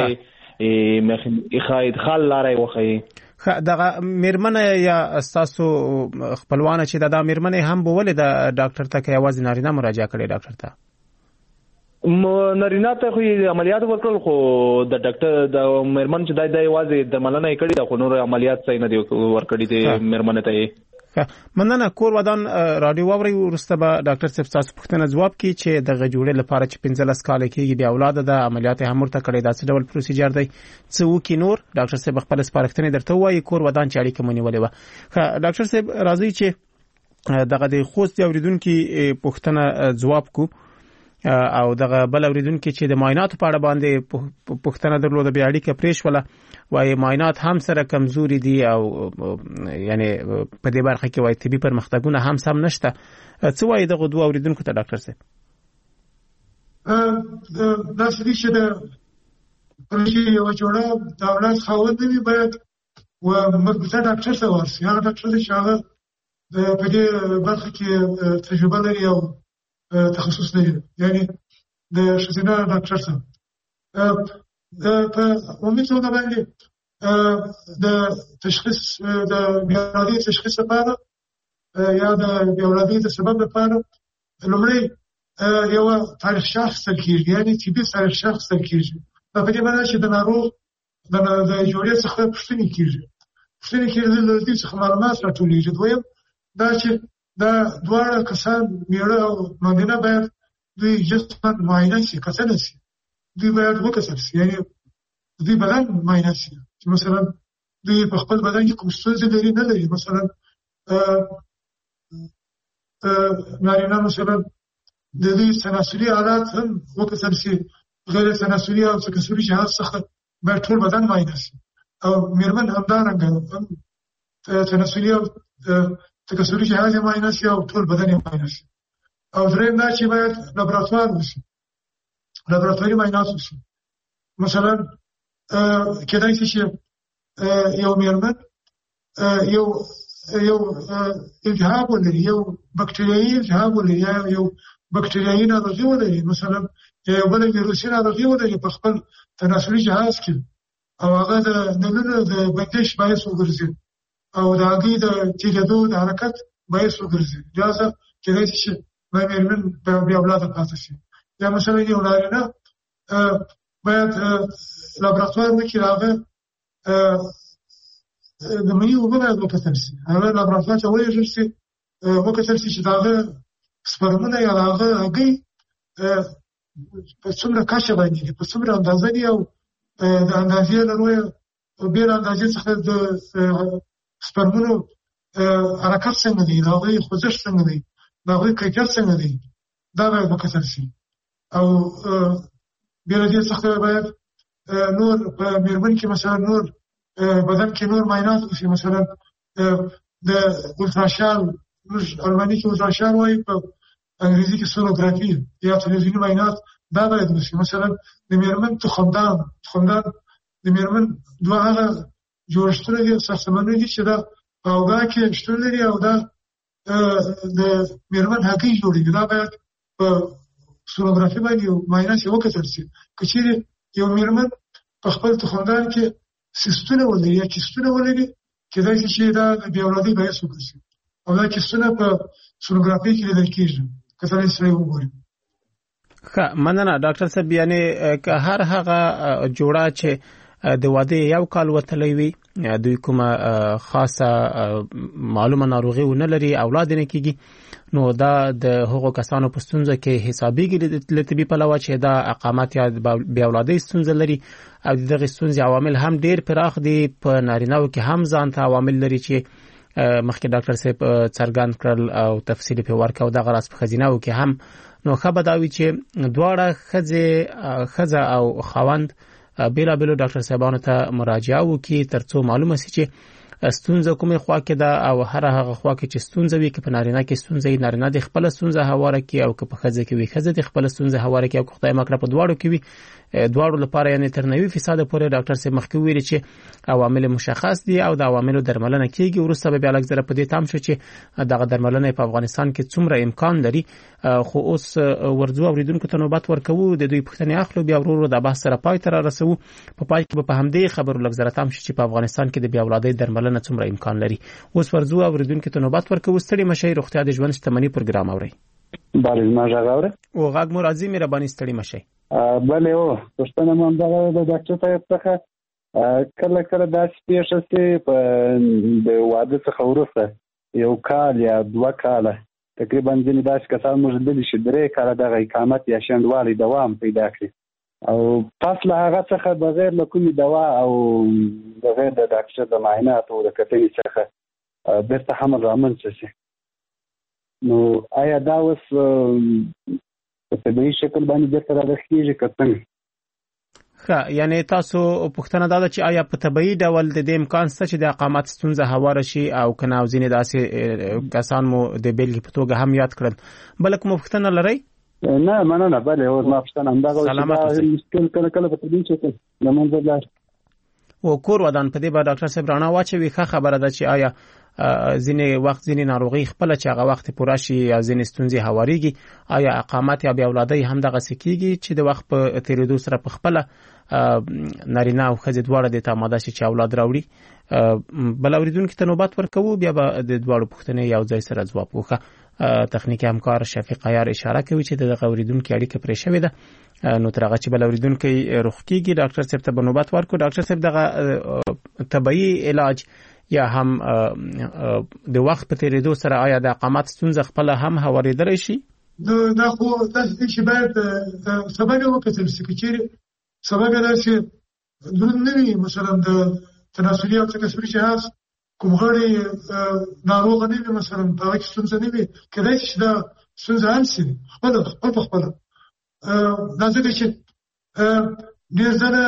دغه خال لارې وخی. دغه میرمنه یا تاسو خپلوان چې دا میرمنه هم بوله د ډاکټر ته کې आवाज نارینه مراجعه کړي ډاکټر ته؟ نارینه ته خو عملیات ورکړل خو د ډاکټر د میرمن چې دای आवाज درملنه کړي دا خو نور عملیات صحیح نه دی ورکړي د میرمنه ته. مننه. کور ودان رادیو واوري ورسته به ډاکټر صاحب تاسو پوښتنه ځواب کړي چې د غجوړې لپاره چې 15 کال کېږي بیا اولاد د عملیات هم ورته کړي دا څه ډول پروسیجر دی څه وکي نور ډاکټر صاحب خپل سپارښتنه درته وایي کور ودان چې اړیکه مونیولې و. ډاکټر صاحب راځي چې دغه د خوست اوریدونکو پوښتنه ځواب کو او دغه بل اوریدونکو چې د معاینات په اړه باندې پوښتنه درلوده بیا اړیکه پریښوله وایي معاینات هم سره کمزوري دي او یعنی په دې برخه کې وایي طبي پرمختګونه هم سم نشته. څه وایي دغه دوه اوریدونکو ته ډاکټر صاحب؟ دا څه دي چې د پرشي یو جوړه د اولاد خاوند وي باید و مربوطه ډاکټر ته ورسي. هغه ډاکټر چې هغه په دې برخه کې تجربه لري او تخصص لري، یعنی د ښځینه ډاکټر ته په عمومي توګه باندې د تشخیص د بیولوژي تشخیص لپاره یا د بیولوژي د سبب لپاره لومړی یو تاریخ شخص تل کېږي، یعنی طبي تاریخ شخص تل کېږي. په دې معنی چې د ناروغ د جوړې څخه پوښتنې کېږي له دې څخه معلومات راټولېږي. دویم دا چې دا دواړه کسان میړه او مېرمن باید دوی جسماً معاینه شي، کتنه شي، دوی باید وکتل شي، یعنی دوی بدن معاینه شي چې مثلا دوی په خپل بدن کې کوم ستونزې لري نه لري. مثلا نارینه مثلا د دې تناسلي آلات هم وکتل شي، غیر تناسلي او تکثري جهاز څخه باید ټول بدن معاینه شي او مېرمن همدارنګه هم تناسلي او تکثري جهاز معاینه شي او ټول بدن معاینه شي. او دریم دا چې باید لابراتوار وشي، لابراتواري معاینات وشي. مثلا کېدای شي چې یو مېرمن یو التهاب ولري، یو بکټریایي التهاب ولري، یا یو بکټریایي ناروغي ولري، مثلا یو بل ویروسي ناروغي ولري په خپل تناسلي جهاز کې او هغه د نلونو د بندش باعث وګرځي او د هغې د تیریدو د حرکت باعث وګرځي. لہذا کېدای شي چې مېرمن بیا اولاده پاتې شي. یا مثلا یو نارینه باید لابراتوار وکړي هغه د مني اوبه باید وکتل شي هغه لابراتوار ته ولېږل شي وکتل شي چې د هغه سپرمونه یا د هغه هګۍ په څومره کچه باندې دي په څومره اندازه دي او د اندازې له لویه بېله اندازې څخه د سپرمونو حرکت څنګه دی د هغوی خوځښت څنګه دی د هغوی کیفیت څنګه دی دا باید وکتل شي او بېله دې څخه باید نور په میرمن کې مثلا نور بدن کې نور معاینات وشي مثلا د الټراشال موږ الماني کې الټراشال وایي په انګریزي کې سونوګرافي یا تلویزیوني معاینات دا باید وشي مثلا د میرمن تخمدان د میرمن دوه هغه جوړښتونه دي ساختمانونه دي چې دا په اوږه کې شتون لري او دا د میرمن هګۍ جوړېږي دا باید په سونوګرافي باندې معاینات یې وکتل شي که چیرې یو میرمن په خپل تخمدان کې سیستونه ولري یا کیستونه ولري کېدای شي چې دا د بې اولادۍ باعث وګرځي او دا کیستونه په سونوګرافي کې لیدل کېږي که سړی سړی وګوري. ښه مننه ډاکټر صاحب یعنې که هر هغه جوړه چې د واده یو کال وتلی وي دوی کومه خاصه معلومه ناروغي ونه لري اولاد نه کېږي نو دا د هغو کسانو په ستونزه کې حسابېږي له طبي پلوه چې دا اقامت یا بې اولادۍ ستونزه لري او د دغې ستونزې عوامل هم ډېر پراخ دي په نارینهو کې هم ځان ته عوامل لري چې مخکې ډاکټر صاحب څرګند کړل او تفصیل پې ورکړ او دغه راز په ښځینهو کې هم نو ښه به دا وي چې دواړه ښځه او خاوند بیلابیلو ډاکټر صاحبانو ته مراجعه وکړي ترڅو معلومه شي چې ستونزه کومه خوا کې ده او هر هغه خوا کې چې ستونزه وي که په نارینه کې ستونزه وي نارینه د خپل ستونزه هواره کړي او که په ښځه کې وي ښځه د خپل ستونزه هواره کړي او که خدای مکړه په دواړو کې وي دواړو لپاره یعنې تر 90% پورې ډاکټر صاحب مخکې ویلي چې عوامل مشخص دي او د عواملو درملنه کېږي وروسته به بیا لږ زره په دې تام شو چې دغه درملنه په افغانستان کې څومره امکان لري خو اوس ورځو اوریدونکو ته نوبت ورکوو د دوی پوښتنې اخلو بیا ورو د بحث سره پای ته رارسوو په پای کې به په همدې خبرو لږ زره تام شو چې په افغانستان کې د بې اولادۍ درملنه څومره امکان لري اوس ورځو اوریدونکو ته نوبت ورکوو ستړي مشئ روغتیا د ژوند شتمني پروګرام اورئ بله زما غږ اورئ او غږ مو راځي مهرباني ستړي مشئ بله پوښتنه مو همدغه د ډاکټر صاحب څخه کله کله داسې پېښه شي د واده څخه وروسته یو کال یا 2 کاله تقریبا ځینې داسې کسان موږ لیدلي چې 3 کاله دغه اقامت یا شنډوالي دوام پیدا کړي او پس له هغه څخه بغیر له کومې دوا او بغیر د ډاکټر د معایناتو او د کتنې څخه بېرته حمل رامنځته شي نو آیا دا اوس په طبیعي شکل باندې بېرته رارخېږي که څنګه؟ ښه یعنې تاسو پوښتنه دا ده چې آیا په طبیعي ډول د دې امکان شته چې د اقامت ستونزه هواره شي او که نه او ځینې داسې کسان مو د بېلګې په توګه هم یاد کړل بله کومه پوښتنه لرئ؟ نه مننه بله اوس ما پوښتنه همدغه مشکل کله کله په طبیعي شکل له منځه لاړ او کور ودان په دې به ډاکټر صاحب رڼا واچوي ښه خبره ده چې آیا ځینې وخت ځینې ناروغي خپله چې هغه وخت پوره شي یا ځینې ستونزې هوارېږي آیا اقامت یا بې اولادۍ هم دغسې کېږي چې د وخت په تېرېدو سره په خپله نارینه او ښځې دواړه دې ته آماده شي چې اولاد راوړي بل اورېدونکي ته نوبت ورکوو بیا به د دواړو پوښتنې یو ځای سره ځواب وکړه تخنیکي همکار شفیق عیار اشاره کوي چې دغه اورېدونکي اړیکه پرې شوې ده نو تر هغه چې بل اورېدونکی روغ کېږي ډاکټر صاحب ته به نوبت ورکړو ډاکټر صاحب دغه طبیعي علاج یا هم د وخت په تېرېدو سره آیا د اقامت ستونزه خپله هم هوارېدلی شي؟ دا خو داسې دی چې باید سبب یې وکتل شي که چېرې سبب یې داسې دروند نه وي مثلا د تناسلي او تکثري جهاز کوم غړی ناروغه نه وي مثلا په هغه کې ستونزه نه وي کېدای شي چې دا ستونزه حل شي خپل په خپله دا ځکه چې ډېر ځله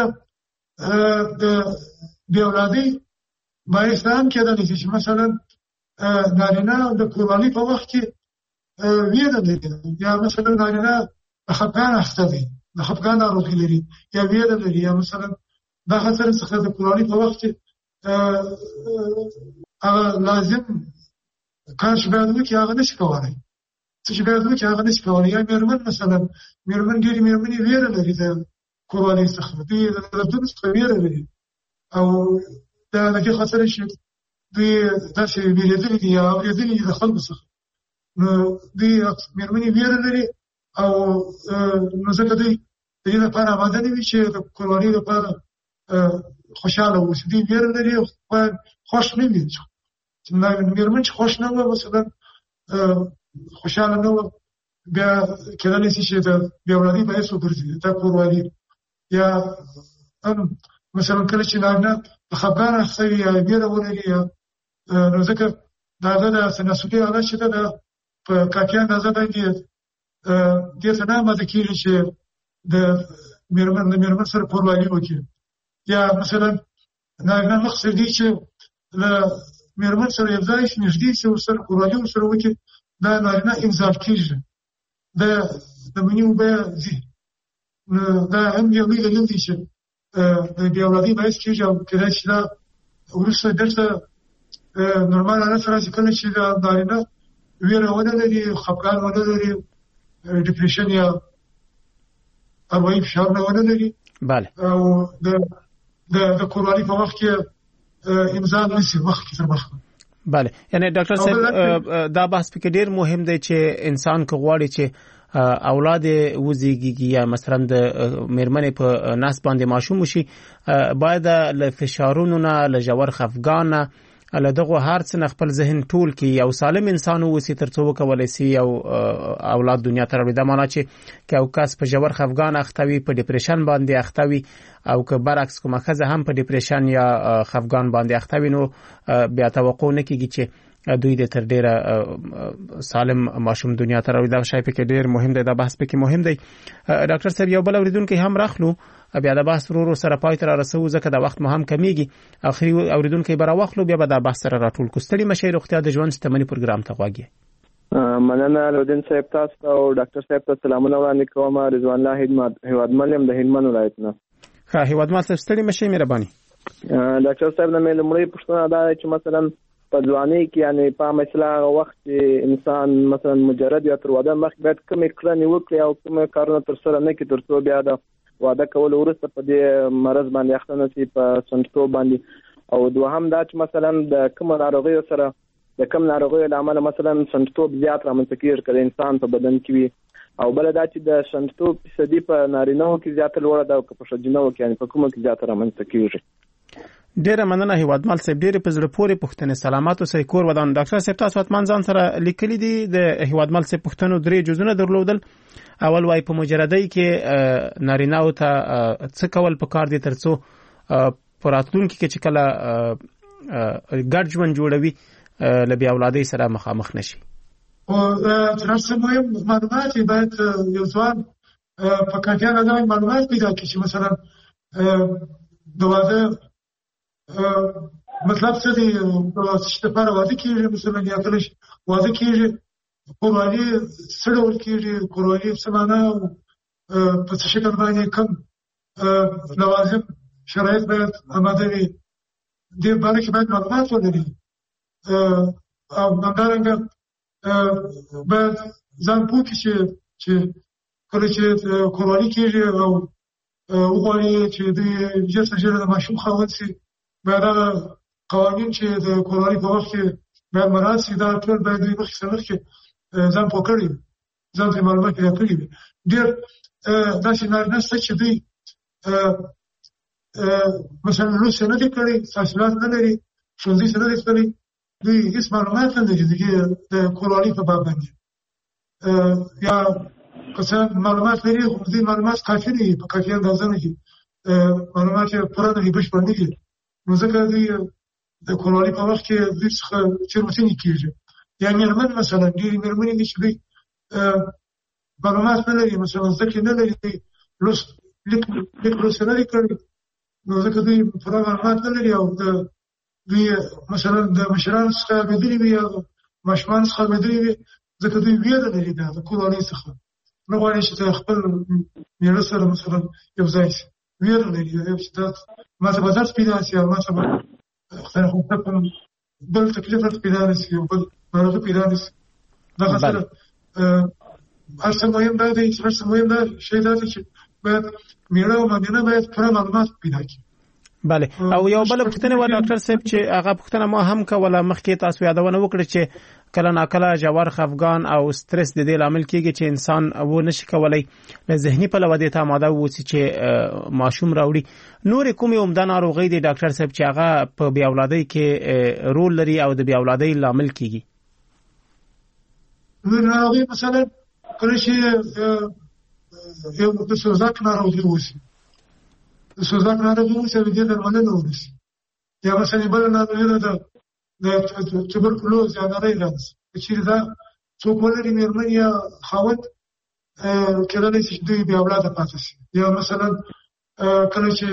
د بې اولادۍ باعث هم کېدلی شي چې مثلا نارینه د قربانۍ په وخت کې ویره لري یا مثلا نارینه د خفګان اخته دی د خفګان ناروغي لري یا ویره لري یا مثلا دا خطر څخه د قربانۍ په وخت کې هغه لازم کار چې باید وکړي هغه نشي کولی څه چې باید وکړي هغه نشي کولی یا مېرمن مثلا ډېرې مېرمنې ویره لري د قربانۍ څخه دوی د دردونو څخه ویره لري او دا د دې خاطر چې دوی داسې ویرېدلي دي یا اورېدلي دي د خلکو څخه نو دوی مېرمنې ویره لري او نو ځکه دوی د دې لپاره آماده نه وي چې د کورنۍ لپاره خوشاله اوسي. دوی ویره لري، خوښ نه وي. مېرمن چې خوښ نه وه، مثلا خوشاله نه وه، بیا کېدلی شي چې د بې اولادۍ باعث وګرځي دا کوروالي. یا هم مثلا کله چې نارینه د خفګان اخته وي یا ویره ولري، نو ځکه د هغه د تناسلي حالت چې ده په کافي اندازه باندې دې ته نه آماده کېږي چې د مېرمن سره کوروالي وکړي. یا مثلا نارینه مقصد دی چې له مېرمن سره یو ځای شي، نږدې شي، ورسره کوروالي ورسره وکړي، دا نارینه انزال کېږي، د مني اوبه ځي. دا هم یو لوی دلیل دی چې د بې اولادۍ باعث کېږي، او کېدای شي دا وروسته بېرته نورمال حالت ته راشي کله چې د نارینه ویره ونه لري، خفګان ونه لري، ډپریشن یا اروايي فشارونه ونه لري. بله. او د کوروالي په وخت کې انزال نشي مخکې تر مخه. بله، یعنی ډاکټر صاحب دا بحث پکې ډیر مهم دی چې انسان که غواړي چې اولاد وزیږي یا مثلا د مېرمنې په نس باندې ماشوم وشي، باید له فشارونو نه، له ژور خفګان نه، له دغه هر څه نه خپل ذهن ټول کړي، یو سالم انسان واوسي ترڅو وکولای شي یو اولاد دنیا ته راوړي. دا معنی چې که یو کس په ژور خفګان اخته وي، په ډپریشن باندې اخته وي، او که برعکس کومه ښځه هم په ډپریشن یا خفګان باندې اخته وي، نو بیا توقع نه کېږي چې دوی د تر ډیره سالم ماشوم دنیا ته راوړي. دا شی پکې ډیر مهم دی، دا بحث پکې مهم دی. ډاکټر صاحب یو بل اوریدونکو هم راخلو، بیا دا بحث ورو سره پای ته رسو، ځکه دا وخت مهم کمیږي. اخري اوریدونکو به راوخلو، بیا به دا بحث سره راټول کو. ستړي مشه، روغتیا د ژوند شتمنۍ پروګرام ته غواګي. مننه لودین صاحب، تاسو او ډاکټر صاحب ته سلامونه وړاندې کوم. رضوان الله هیوادمل یم د هلمند ولایت نه. ښه هیوادمل صاحب، ستړي مشه، مهرباني. ډاکټر صاحب نه مې لومړی پوښتنه دا چې مثلا په ځوانۍ کې یعنی په مثلا وخت چې انسان مثلا مجرد یا تر واده مخکې باید کومې کړنې وکړي او کومې کارونه ترسره نه کړي ترڅو بیا د واده کولو وروسته په دې مرض باندې اخته نه شي، په سنډتوب باندې. او دوهم دا چې مثلا د کومو ناروغیو سره، د کوم ناروغیو له امله مثلا سنډتوب زیات رامنځته کېږي که د انسان په بدن کې وي. او بل دا چې د سنډتوب فیصدي په نارینه‌و کې زیاته لوړه ده او که په ښځینه‌و کې یعنی په کومو کې زیاته رامنځته کېږي. ډیره مننه هیوادمل صاحب، ډیره په زړه پورې پوښتنې. سلامات اوسئ، کور ودان. ډاکټر صاحب تاسو اتمان ځان سره لیکلي دي د هیوادمل صاحب پوښتنو 3 جزونه درلودل. اول وای په مجردۍ کې نارینه او ته څه کول پکار دي ترڅو په راتلونکي کې چې کله ګډ ژوند جوړوي له بې اولادۍ سره مخامخ نشي. او تر څو مهم معلومات باید یو ځوان په کافي اندازه معلومات پیدا کړي چې مثلا د واده مطلب څه دی، چې لپاره واده کېږي، مثلا یا کله واده کېږي کوروالي څه ډول کېږي، کوروالي څه معنا، په څه شکل باندې کوم لوازم شرایط باید آماده وي، دې باره کې باید معلومات ولري. او همدارنګه باید ځان پوه کړي چې کله چې کوروالي کېږي او وغواړي چې دوی ژر تر ژره د ماشوم خاوند شي، باید هغه قوانین چې د کوروالي په وخت کې باید مراعات شي، دا ټول باید دوی مخکې سره مخکې ځان پوه کړي وي، ځان ته معلومات پیدا کړي وي. ډېر داسې نارینه شته چې دوی مثلا لوست نه دي کړي، تحصیلات نه لري، ښوونځي ته نه دي تللي، دوی هېڅ معلومات نه لري د کوروالي په باب باندې. یا که څه معلومات لري، خو دوی معلومات کافي نه وي، په کافي اندازه نه وي، معلومات یې پوره نه وي، بشپړ نه وي. نو ځکه دوی د کوروالي په وخت کې دوی څخه تېروتنې کېږي. یا مېرمن مثلا ډېرې مېرمنې دي چې دوی معلومات نه لري، مثلا زده کړې نه لري، لیک لوست نه دي کړي، نو ځکه دوی پوره معلومات نه لري. او دوی مثلا د مشرانو څخه لوېدلي وي یا ماشومانو څخه لوېدلي وي، ځکه دوی ویره لري د کوروالۍ څخه، نه غواړي چې د خپل مېړه سره مثلا یو ځای شي، ویره لري چې دا ما ته به درد پیدا شي، او ما ته به بل تکلیف پیدا نه شي، او بل ناروغي پیدا نه شي. دغه سره هر څه مهم دا دی، هر څه مهم دا شی دا دی چې باید مېړه او مېرمنه باید پوره معلومات پیدا کړي. بله او یو بل پوښتنه و ډاکټر صاحب چې هغه پوښتنه ما هم کوله مخکې تاسو یادونه وکړه چې کله ناکله ژور خفګان او سترس د دې لامل کېږي چې انسان و نشي کولای له ذهني پلوه د ته آماده ووسی چې ماشوم راوړي. نور کومې عمده ناروغۍ دي ډاکټر صاحب چې هغه په بیا اولادۍ کې رول لري او د بیا اولادۍ لامل کېږي؟ ناروغي مثلا کله چې یو د سوزاک ناروغي وشي د دې درملنه ونشي، یا مثلا بل ناروغي ده د توبرکلوز یا نری رنځ چې دا څوک ولري مېرمن یا خاوند کېدای شي دوی بیا اولاده پاتې شي. یا مثلا کله چې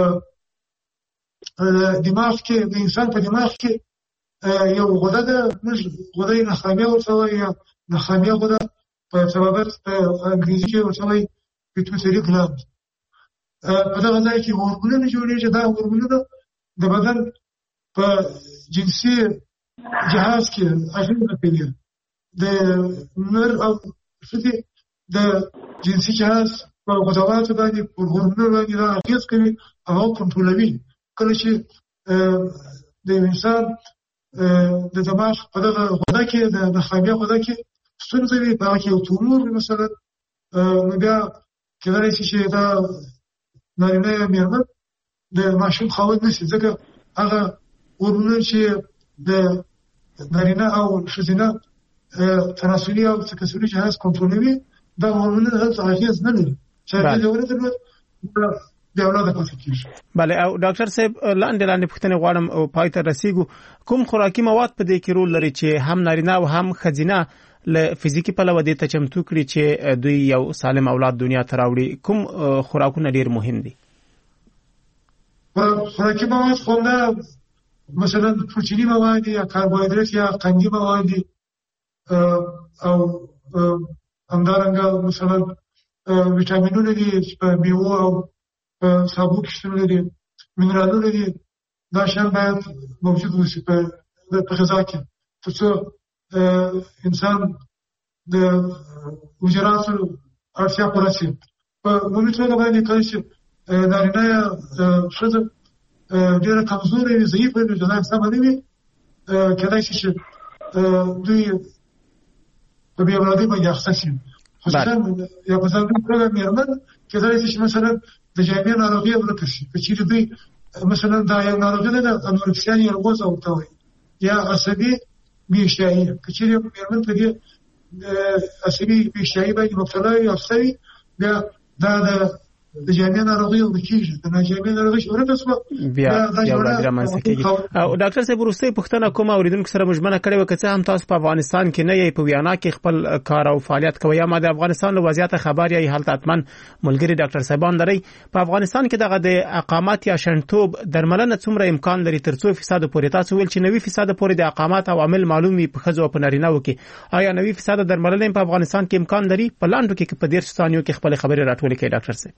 دماغ کې د انسان په دماغ کې یو غده ده، موږ غده نخامیه ورته وایو یا نخامیه غده په سببت په انګریزي کې ورته وایي پیټوټري ګلاند. په دغه ځای کې هورمونونه جوړېږي. دا هورمونونه د بدن په جنسي جهاز کې اغېزه کوي. د نر او ښځې د جنسي جهاز په غدواتو باندې په هورمونونو باندې دا اغېز کوي او کنټرولوي. کله چې د انسان د دماغ په دغه غده کې د نخامیه غده کې ستونزه وي، په هغه کې یو تومور مثلا، نو بیا کېدای شي چې دا نارینه یا مېرمن د ماشوم خاوند نشي، ځکه هغه هورمونونه چې د نارینه او ښځینه تناسلي او تکثري جهاز کنټرولوي، دا هورمونونه هلته اغېز نه لري چې اغېز ونه درلود د اولاده پاتې کېږي. بله او ډاکټر صاحب لاندې پوښتنې غواړم او پای ته رسیږو. کوم خوراکي مواد په دې کې رول لري چې هم نارینه او هم ښځینه له فزیکي پلوه دې ته چمتو کړي چې دوی یو سالم اولاد دنیا ته راوړي؟ کوم خوراکونه ډېر مهم دي؟ خوراکي مواد خو نه، مثلا پروتیني مواد یا کاربوهایدریت یا قندي مواد دي، او همدارنګه مثلا ویټامینونه دي چې په میوو او په سابو کې شتون لري، منرالونه دي. دا شیان باید موجود وشي په غذا کې تر څو انسان د حجراتو اړتیا پوره شي. په عمومي توګه باندې کله چې نارینه یا ښځه ډېره کمزورې وي، ضعیفه وي، غذا سمه نه وي، کېدای شي چې دوی په بې اولادۍ باندې اخته شي. خصوصا یا په ځانګړې توګه مېرمن کېدای شي چې مثلا د جامع ناروغي ورکه شي. که چېرې دوی مثلا دا یو ناروغي ده، انورکسیا نرvoza ورته وایي، یا عصبي بېاشتهایي. که چېرې مېرمن په دې عصبي بېاشتهایي باندې مبتلا وي، افته وي، بیا دا د جامع ناروغي ورکېږي. د ناجامع ناروغي چې ورکه شوه بیا اولادي رامنځته کېږي. او ډاکټر صاحب وروستۍ پوښتنه کومه اورېدونکو سره مو ژمنه کړې وه، که څه هم تاسو په افغانستان کې نه یئ، په ویانا کې خپل کار او فعالیت کوئ، یا ما د افغانستان له وضعیته خبر یئ، هلته حتما ملګري ډاکټر صاحبان لرئ. په افغانستان کې دغه د اقامت یا شنډتوب درملنه څومره امکان لري؟ تر څو فیصد پورې تاسو ویل چې 90% پورې د اقامت او عامل معلوم وي په ښځو او په نارینه‌و کې، آیا 90% درملنه په افغانستان کې امکان لري؟ په لاندو کې په 10 ثانیو کې خپل خبرې راټولې کړئ ډاکټر صاحب.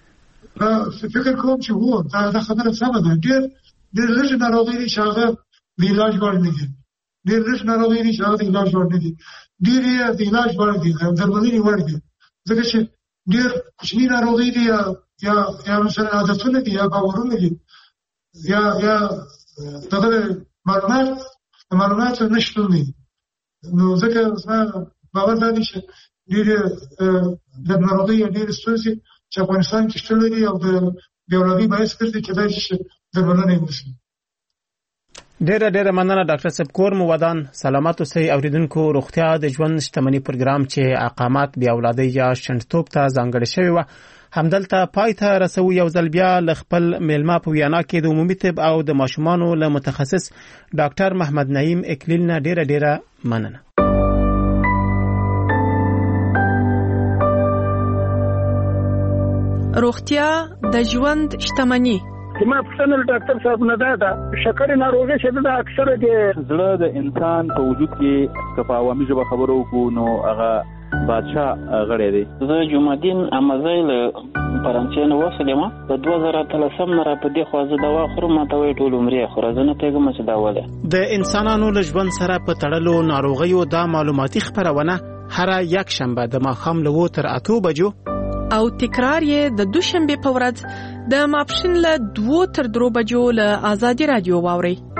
فکر کوم چې هو دا خبره سمه ده. ډېر لږ ناروغۍ دي چې هغه د علاج وړ نه دي، ډېر لږ ناروغۍ دي چې هغه د علاج وړ نه دي، ډېر یې د علاج وړ دي، د درملنې وړ دي. ځکه چې ډېر کوچني ناروغۍ دي یا مثلا عادتونه دي یا باورونه دي یا دغه معلومات نشته دي. نو ځکه زما باور دا دی چې ډېرې د ناروغۍ یا ډېرې ستونزې چې افغانستان کې شته لري او د بې اولادۍ باعث ګرځي، کېدای شي چې درملنه یې وشي. ډېره مننه ډاکټر صاحب. کور مو ودان، سلامت اوسئ. اوریدونکو، روغتیا د ژوند شتمني پروګرام چې اقامت، بې اولادۍ یا شنډتوب ته ځانګړی شوی وه، همدلته پای ته رسو. یو ځل بیا له خپل میلمه په ویانا کې د عمومي طب او د ماشومانو له متخصص ډاکټر محمد نعیم اکلیل نه ډېره مننه. روغتیا د ژوند شتمني. ما پوښتنه ډاکټر صاحب نه ده شکر ناروغي چې د اکثره د زړه د انسان په وجود کې په عوامي ژبه خبرو کو نو هغه بادشاہ غړی دی. زه جمعدین امازی له فرانسې نه وسلم په 2013 نه را په دې خوازه دوا خورم، ماته وی ټول عمرې خورازنه پیغام چې دا وله د انسانانو له ژوند سره په تړلو ناروغیو دا معلوماتي خبرونه هر یک شنبه د ماښام له 2 تر 8 بجو او تکرار یې د دوشنبه په ورځ د ماپښین له 2 تر 3 بجو له آزادي رادیو واوري